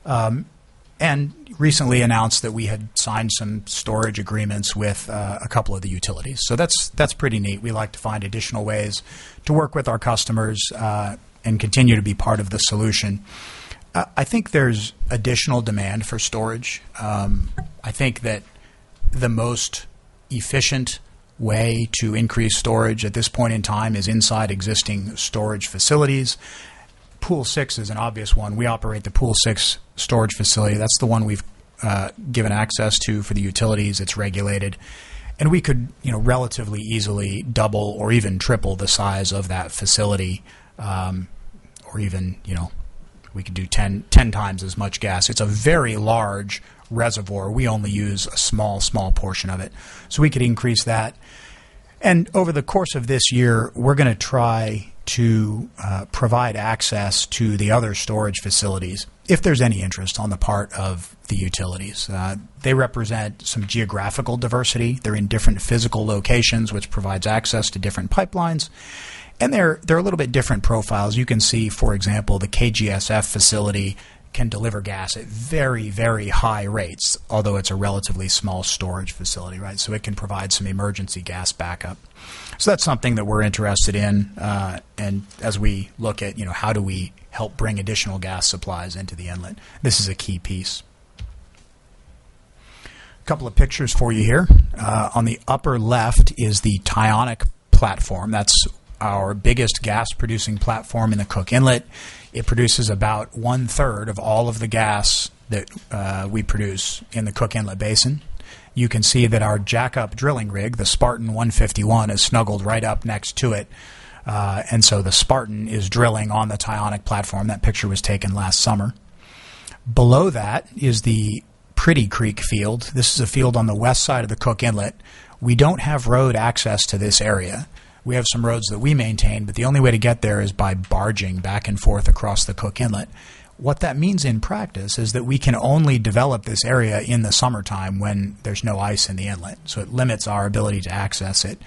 And recently announced that we had signed some storage agreements with a couple of the utilities. So that's pretty neat. We like to find additional ways to work with our customers and continue to be part of the solution. I think there's additional demand for storage. I think that the most efficient way to increase storage at this point in time is inside existing storage facilities. Pool 6 is an obvious one. We operate the Pool 6 storage facility. That's the one we've given access to for the utilities. It's regulated. And we could, relatively easily double or even triple the size of that facility, or even, we could do 10 times as much gas. It's a very large reservoir. We only use a small portion of it. So we could increase that. And over the course of this year, we're going to try to provide access to the other storage facilities if there's any interest on the part of the utilities. They represent some geographical diversity. They're in different physical locations, which provides access to different pipelines. And they're a little bit different profiles. You can see, for example, the KGSF facility can deliver gas at very, very high rates, although it's a relatively small storage facility, right? So it can provide some emergency gas backup. So that's something that we're interested in, and as we look at, how do we help bring additional gas supplies into the inlet, this is a key piece. A couple of pictures for you here. On the upper left is the Tionic platform. That's our biggest gas-producing platform in the Cook Inlet. It produces about 1/3 of all of the gas that we produce in the Cook Inlet Basin. You can see that our jack-up drilling rig, the Spartan 151, is snuggled right up next to it. And so the Spartan is drilling on the Tionic platform. That picture was taken last summer. Below that is the Pretty Creek field. This is a field on the west side of the Cook Inlet. We don't have road access to this area. We have some roads that we maintain, but the only way to get there is by barging back and forth across the Cook Inlet. What that means in practice is that we can only develop this area in the summertime when there's no ice in the inlet. So it limits our ability to access it.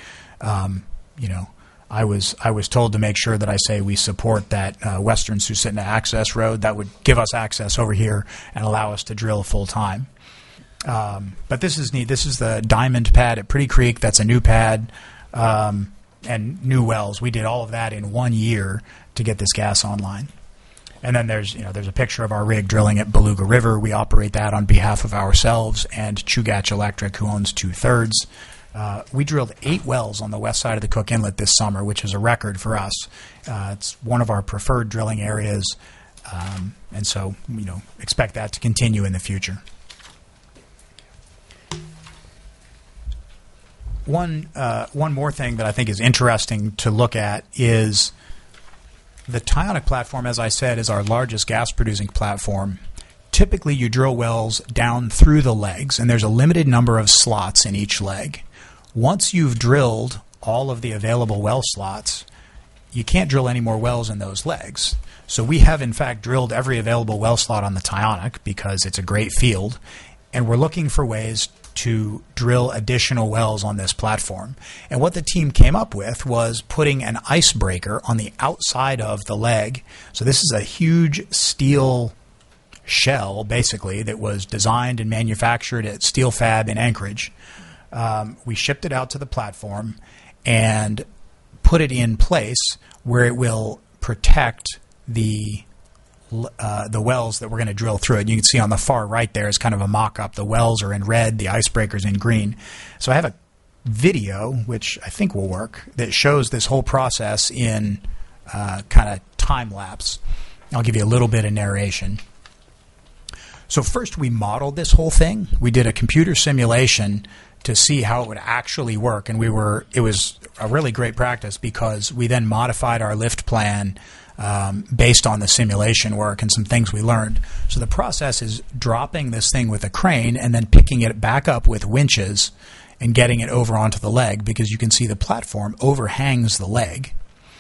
I was told to make sure that I say we support that Western Susitna access road. That would give us access over here and allow us to drill full time. But this is neat. This is the Diamond pad at Pretty Creek. That's a new pad. And new wells. We did all of that in 1 year to get this gas online. And then there's a picture of our rig drilling at Beluga River. We operate that on behalf of ourselves and Chugach Electric, who owns 2/3. We drilled 8 wells on the west side of the Cook Inlet this summer, which is a record for us. It's one of our preferred drilling areas, and so expect that to continue in the future. One more thing that I think is interesting to look at is the Tionic platform, as I said, is our largest gas-producing platform. Typically, you drill wells down through the legs, and there's a limited number of slots in each leg. Once you've drilled all of the available well slots, you can't drill any more wells in those legs. So we have, in fact, drilled every available well slot on the Tionic because it's a great field, and we're looking for ways to drill additional wells on this platform. And what the team came up with was putting an icebreaker on the outside of the leg. So this is a huge steel shell, basically, that was designed and manufactured at Steel Fab in Anchorage. We shipped it out to the platform and put it in place where it will protect the wells that we're going to drill through it. You can see on the far right there is kind of a mock-up. The wells are in red, the icebreaker's in green. So I have a video, which I think will work, that shows this whole process in kind of time-lapse. I'll give you a little bit of narration. So first we modeled this whole thing. We did a computer simulation to see how it would actually work, and it was a really great practice because we then modified our lift plan based on the simulation work and some things we learned. So the process is dropping this thing with a crane and then picking it back up with winches and getting it over onto the leg, because you can see the platform overhangs the leg.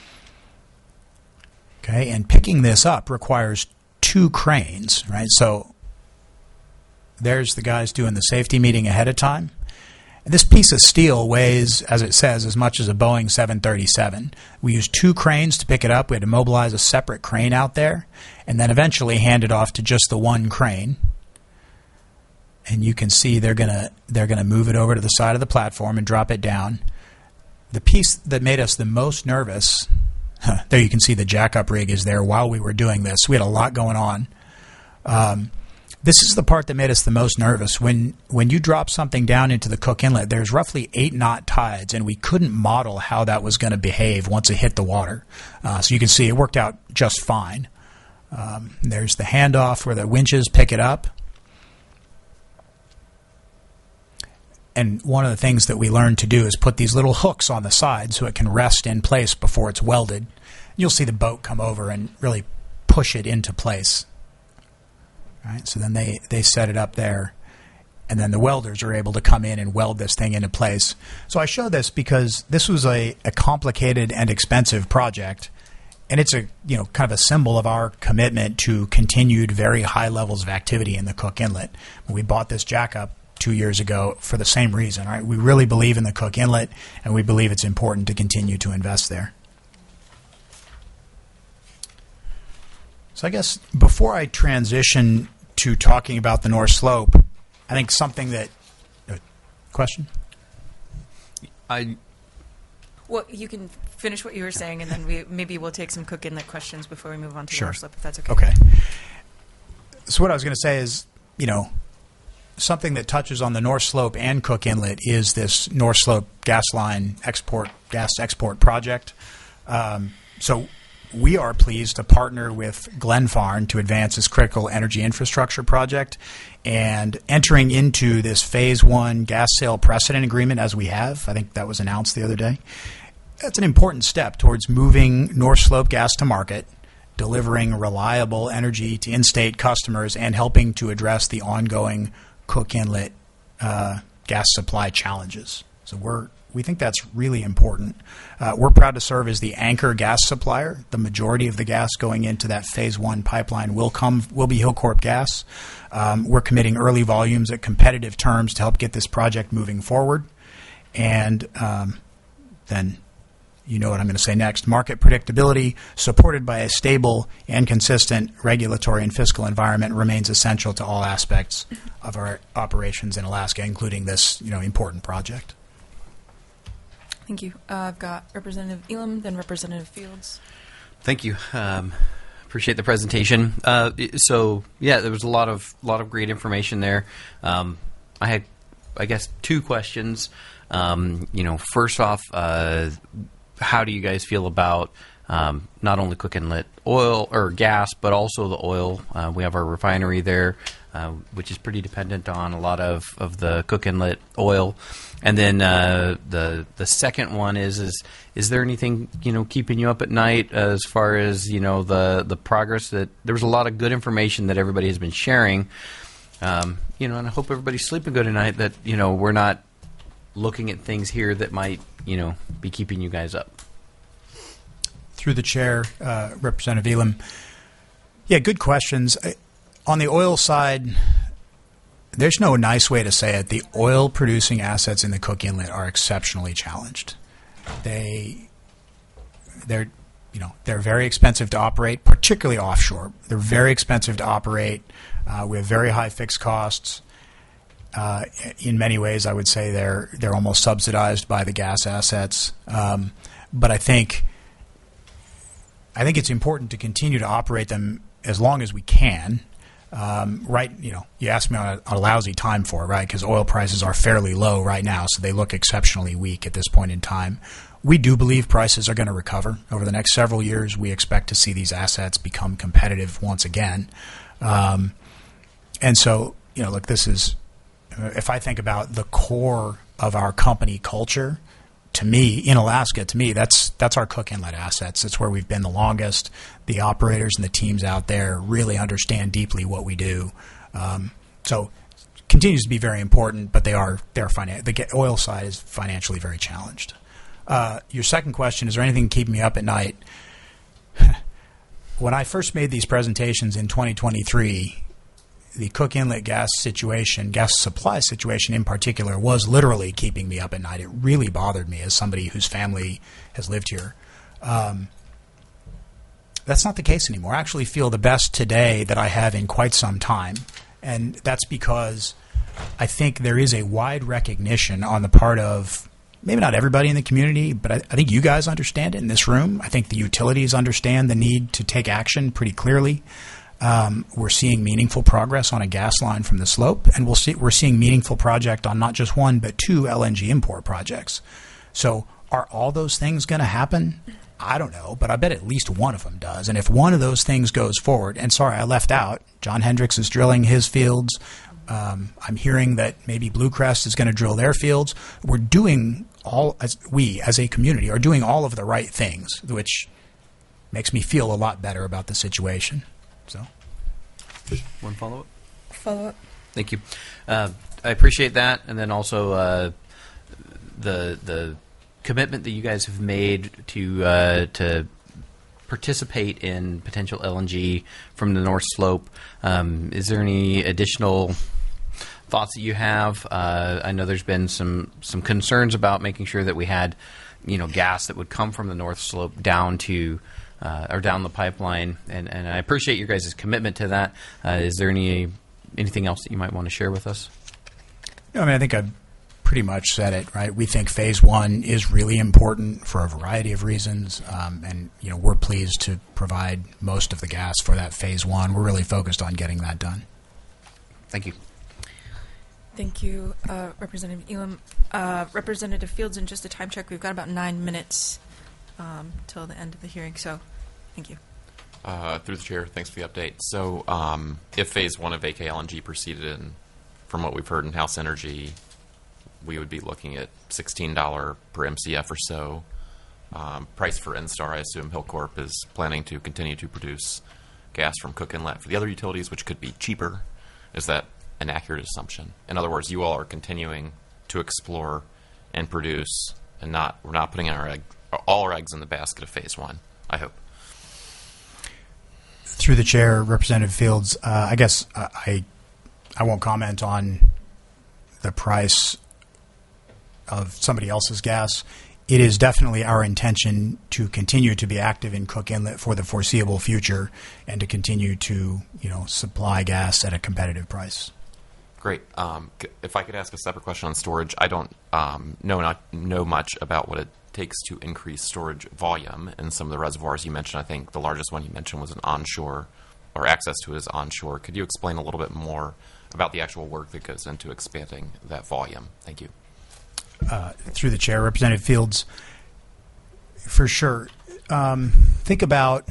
Okay, and picking this up requires 2 cranes, right? So there's the guys doing the safety meeting ahead of time. This piece of steel weighs, as it says, as much as a Boeing 737. We used 2 cranes to pick it up. We had to mobilize a separate crane out there and then eventually hand it off to just the 1 crane. And you can see they're gonna move it over to the side of the platform and drop it down. The piece that made us the most nervous, there you can see the jack-up rig is there while we were doing this. We had a lot going on. This is the part that made us the most nervous. When you drop something down into the Cook Inlet, there's roughly 8-knot tides, and we couldn't model how that was going to behave once it hit the water. So you can see it worked out just fine. There's the handoff where the winches pick it up. And one of the things that we learned to do is put these little hooks on the side so it can rest in place before it's welded. You'll see the boat come over and really push it into place. Right, so then they set it up there, and then the welders are able to come in and weld this thing into place. So I show this because this was a complicated and expensive project, and it's a kind of a symbol of our commitment to continued very high levels of activity in the Cook Inlet. We bought this jack-up 2 years ago for the same reason. Right, we really believe in the Cook Inlet, and we believe it's important to continue to invest there. So I guess before I transition to talking about the North Slope, I think something that question. Well, you can finish what you were saying, and then maybe we'll take some Cook Inlet questions before we move on to the North Slope, if that's okay. Okay. So what I was going to say is, something that touches on the North Slope and Cook Inlet is this North Slope gas line gas export project. So we are pleased to partner with Glenfarne to advance this critical energy infrastructure project, and entering into this Phase 1 gas sale precedent agreement as we have. I think that was announced the other day. That's an important step towards moving North Slope gas to market, delivering reliable energy to in-state customers, and helping to address the ongoing Cook Inlet gas supply challenges. So we think that's really important. We're proud to serve as the anchor gas supplier. The majority of the gas going into that Phase 1 pipeline will be Hilcorp Gas. We're committing early volumes at competitive terms to help get this project moving forward. And then you know what I'm going to say next. Market predictability, supported by a stable and consistent regulatory and fiscal environment, remains essential to all aspects of our operations in Alaska, including this important project. Thank you. I've got Representative Elam, then Representative Fields. Thank you. Appreciate the presentation. So there was a lot of great information there. I had, I guess, two questions. First off, how do you guys feel about not only Cook Inlet oil or gas, but also the oil? We have our refinery there, which is pretty dependent on a lot of the Cook Inlet oil. And then the second one is there anything keeping you up at night as far as the progress that there was a lot of good information that everybody has been sharing, and I hope everybody's sleeping good tonight. That we're not looking at things here that might be keeping you guys up. Through the chair, Representative Elam. Yeah, good questions. On the oil side, there's no nice way to say it. The oil-producing assets in the Cook Inlet are exceptionally challenged. They're very expensive to operate, particularly offshore. They're very expensive to operate. We have very high fixed costs. In many ways, I would say they're almost subsidized by the gas assets. But I think it's important to continue to operate them as long as we can. Right, you asked me on a lousy time for it, right? Because oil prices are fairly low right now, so they look exceptionally weak at this point in time. We do believe prices are going to recover over the next several years. We expect to see these assets become competitive once again. And so, look, this is, if I think about the core of our company culture, to me, in Alaska, that's our Cook Inlet assets. It's where we've been the longest. The operators and the teams out there really understand deeply what we do. So continues to be very important, but the oil side is financially very challenged. Your second question, is there anything keeping me up at night? When I first made these presentations in 2023, the Cook Inlet gas supply situation in particular, was literally keeping me up at night. It really bothered me as somebody whose family has lived here. That's not the case anymore. I actually feel the best today that I have in quite some time. And that's because I think there is a wide recognition on the part of maybe not everybody in the community, but I think you guys understand it in this room. I think the utilities understand the need to take action pretty clearly. We're seeing meaningful progress on a gas line from the slope, and we're seeing meaningful project on not just one, but two LNG import projects. So are all those things going to happen? I don't know, but I bet at least one of them does. And if one of those things goes forward, and sorry, I left out, John Hendricks is drilling his fields. I'm hearing that maybe Blue Crest is going to drill their fields. We're doing we as a community are doing all of the right things, which makes me feel a lot better about the situation. So, one follow-up? Follow-up. Thank you. I appreciate that, and then also the commitment that you guys have made to participate in potential LNG from the North Slope. Is there any additional thoughts that you have? I know there's been some concerns about making sure that we had gas that would come from the North Slope down to are down the pipeline, and I appreciate your guys' commitment to that. Is there anything else that you might want to share with us? No, I mean, I think I've pretty much said it, right? We think phase one is really important for a variety of reasons, and we're pleased to provide most of the gas for that phase one. We're really focused on getting that done. Thank you. Thank you, Representative Elam. Representative Fields, in just a time check, we've got about 9 minutes till the end of the hearing, so thank you. Through the chair, thanks for the update. So if phase one of AK LNG proceeded, and from what we've heard in House Energy, we would be looking at $16 per MCF or so. Price for Enstar, I assume Hillcorp is planning to continue to produce gas from Cook Inlet for the other utilities, which could be cheaper. Is that an accurate assumption? In other words, you all are continuing to explore and produce, and we're not putting all our eggs in the basket of phase one, I hope. Through the chair, Representative Fields, I guess I won't comment on the price of somebody else's gas. It is definitely our intention to continue to be active in Cook Inlet for the foreseeable future and to continue to, supply gas at a competitive price. Great. If I could ask a separate question on storage, I don't know much about what it takes to increase storage volume in some of the reservoirs you mentioned. I think the largest one you mentioned was an onshore, or access to it is onshore. Could you explain a little bit more about the actual work that goes into expanding that volume? Thank you. Through the chair, Representative Fields, for sure. Think about,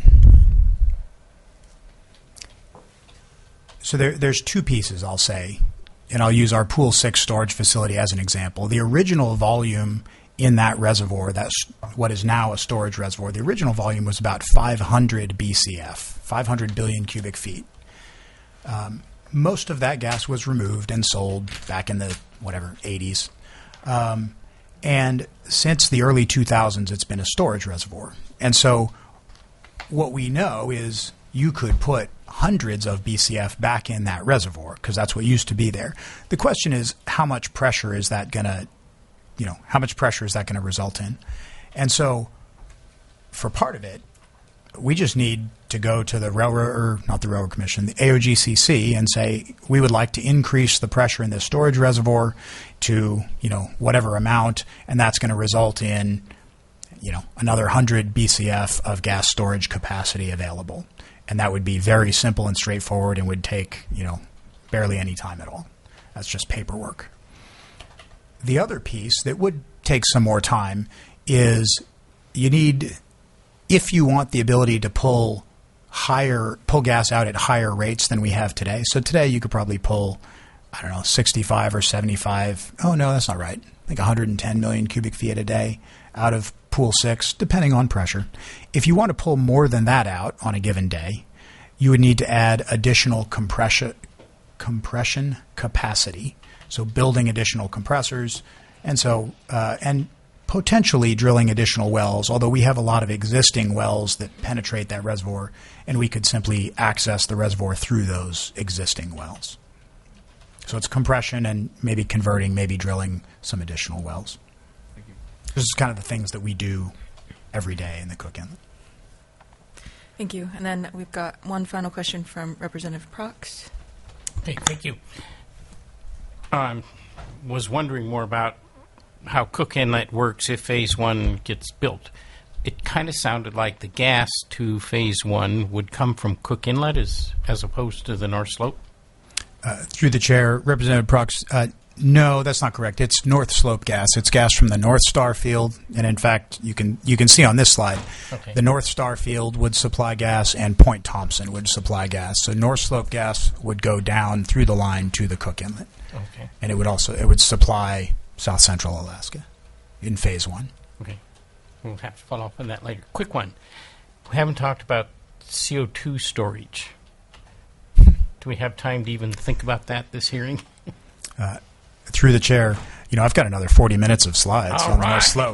so there's two pieces, I'll say, and I'll use our Pool 6 storage facility as an example. The original volume in that reservoir, that's what is now a storage reservoir, the original volume was about 500 BCF, 500 billion cubic feet. Most of that gas was removed and sold back in the, 80s. And since the early 2000s, it's been a storage reservoir. And so what we know is you could put hundreds of BCF back in that reservoir because that's what used to be there. The question is, how much pressure is that going to result in? And so for part of it, we just need to go to the not the Railroad Commission, the AOGCC, and say we would like to increase the pressure in this storage reservoir to whatever amount, and that's going to result in another 100 BCF of gas storage capacity available, and that would be very simple and straightforward and would take barely any time at all. That's just paperwork. The other piece that would take some more time is if you want the ability to pull gas out at higher rates than we have today. So today you could probably pull, 65 or 75. Oh, no, that's not right. I think 110 million cubic feet a day out of Pool 6, depending on pressure. If you want to pull more than that out on a given day, you would need to add additional compression capacity. So building additional compressors and potentially drilling additional wells, although we have a lot of existing wells that penetrate that reservoir, and we could simply access the reservoir through those existing wells. So it's compression and maybe converting, maybe drilling some additional wells. Thank you. This is kind of the things that we do every day in the Cook Inlet. Thank you. And then we've got one final question from Representative Prox. Hey, thank you. Was wondering more about how Cook Inlet works if Phase 1 gets built. It kind of sounded like the gas to Phase 1 would come from Cook Inlet as opposed to the North Slope. Through the chair, Representative Prox, no, that's not correct. It's North Slope gas. It's gas from the North Star field, and in fact, you can see on this slide, the North Star field would supply gas, and Point Thompson would supply gas. So North Slope gas would go down through the line to the Cook Inlet, and it would supply South Central Alaska in Phase 1. Okay, we'll have to follow up on that later. Quick one: we haven't talked about CO2 storage. Do we have time to even think about that this hearing? Through the chair, I've got another 40 minutes of slides on the North Slope.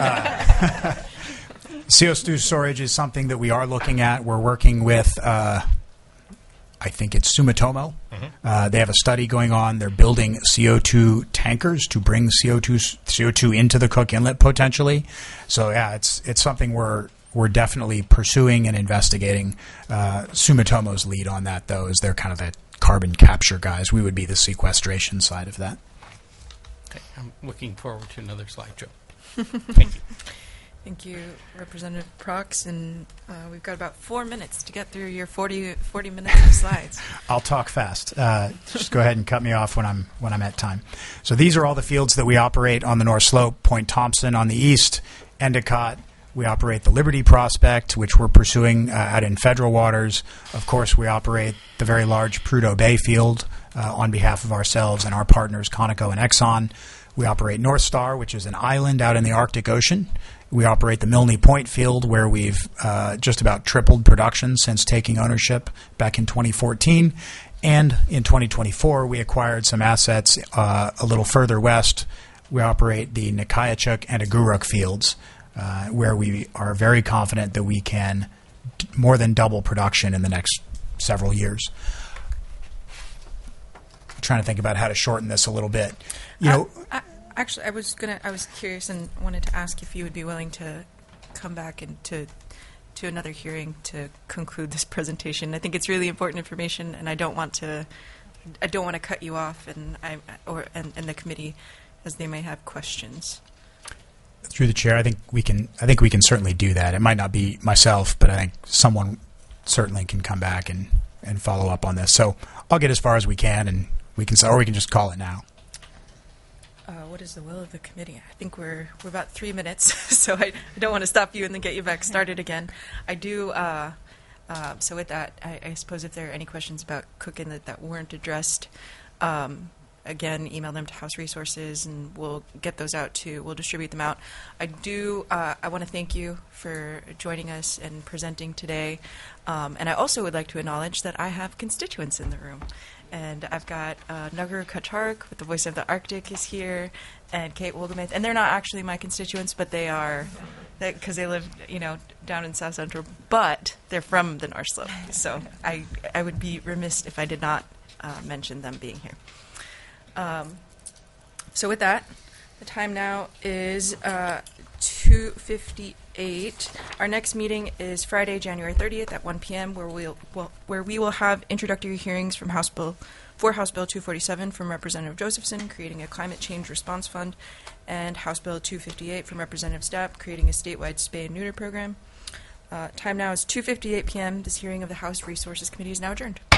CO2 storage is something that we are looking at. We're working with, I think it's Sumitomo. They have a study going on. They're building CO2 tankers to bring CO2 into the Cook Inlet potentially. So yeah, it's something we're we're definitely pursuing and investigating. Sumitomo's lead on that, though, is they're kind of the carbon capture guys. We would be the sequestration side of that. Okay, I'm looking forward to another slideshow. Thank you. Thank you, Representative Prox, and we've got about 4 minutes to get through your 40 minutes of slides. I'll talk fast. Just go ahead and cut me off when I'm at time. So these are all the fields that we operate on the North Slope. Point Thompson on the east, Endicott. We operate the Liberty Prospect, which we're pursuing out in federal waters. Of course, we operate the very large Prudhoe Bay field on behalf of ourselves and our partners, Conoco and Exxon. We operate North Star, which is an island out in the Arctic Ocean. We operate the Milne Point field, where we've just about tripled production since taking ownership back in 2014. And in 2024, we acquired some assets a little further west. We operate the Nikaitchuk and Aguruk fields, where we are very confident that we can more than double production in the next several years. I'm trying to think about how to shorten this a little bit. Actually, I was curious and wanted to ask if you would be willing to come back and to another hearing to conclude this presentation. I think it's really important information, and I don't want to cut you off, and the committee, as they may have questions. Through the chair, I think we can certainly do that. It might not be myself, but I think someone certainly can come back and follow up on this. So I'll get as far as we can, and we can just call it now. What is the will of the committee? I think we're about 3 minutes, so I don't want to stop you and then get you back started again. I do. So with that, I suppose if there are any questions about cooking that weren't addressed, again, email them to House Resources, and we'll get those out too. We'll distribute them out. I want to thank you for joining us and presenting today. And I also would like to acknowledge that I have constituents in the room. And I've got Nagar Kachark, with the Voice of the Arctic, is here, and Kate Woldemuth. And they're not actually my constituents, but they are, because they live, down in South Central. But they're from the North Slope, so I would be remiss if I did not mention them being here. So with that, the time now is 2:58. Our next meeting is Friday, January 30th at 1 p.m., where we will have introductory hearings from House Bill 247 from Representative Josephson, creating a climate change response fund, and House Bill 258 from Representative Stapp, creating a statewide spay and neuter program. Time now is 2:58 p.m. This hearing of the House Resources Committee is now adjourned.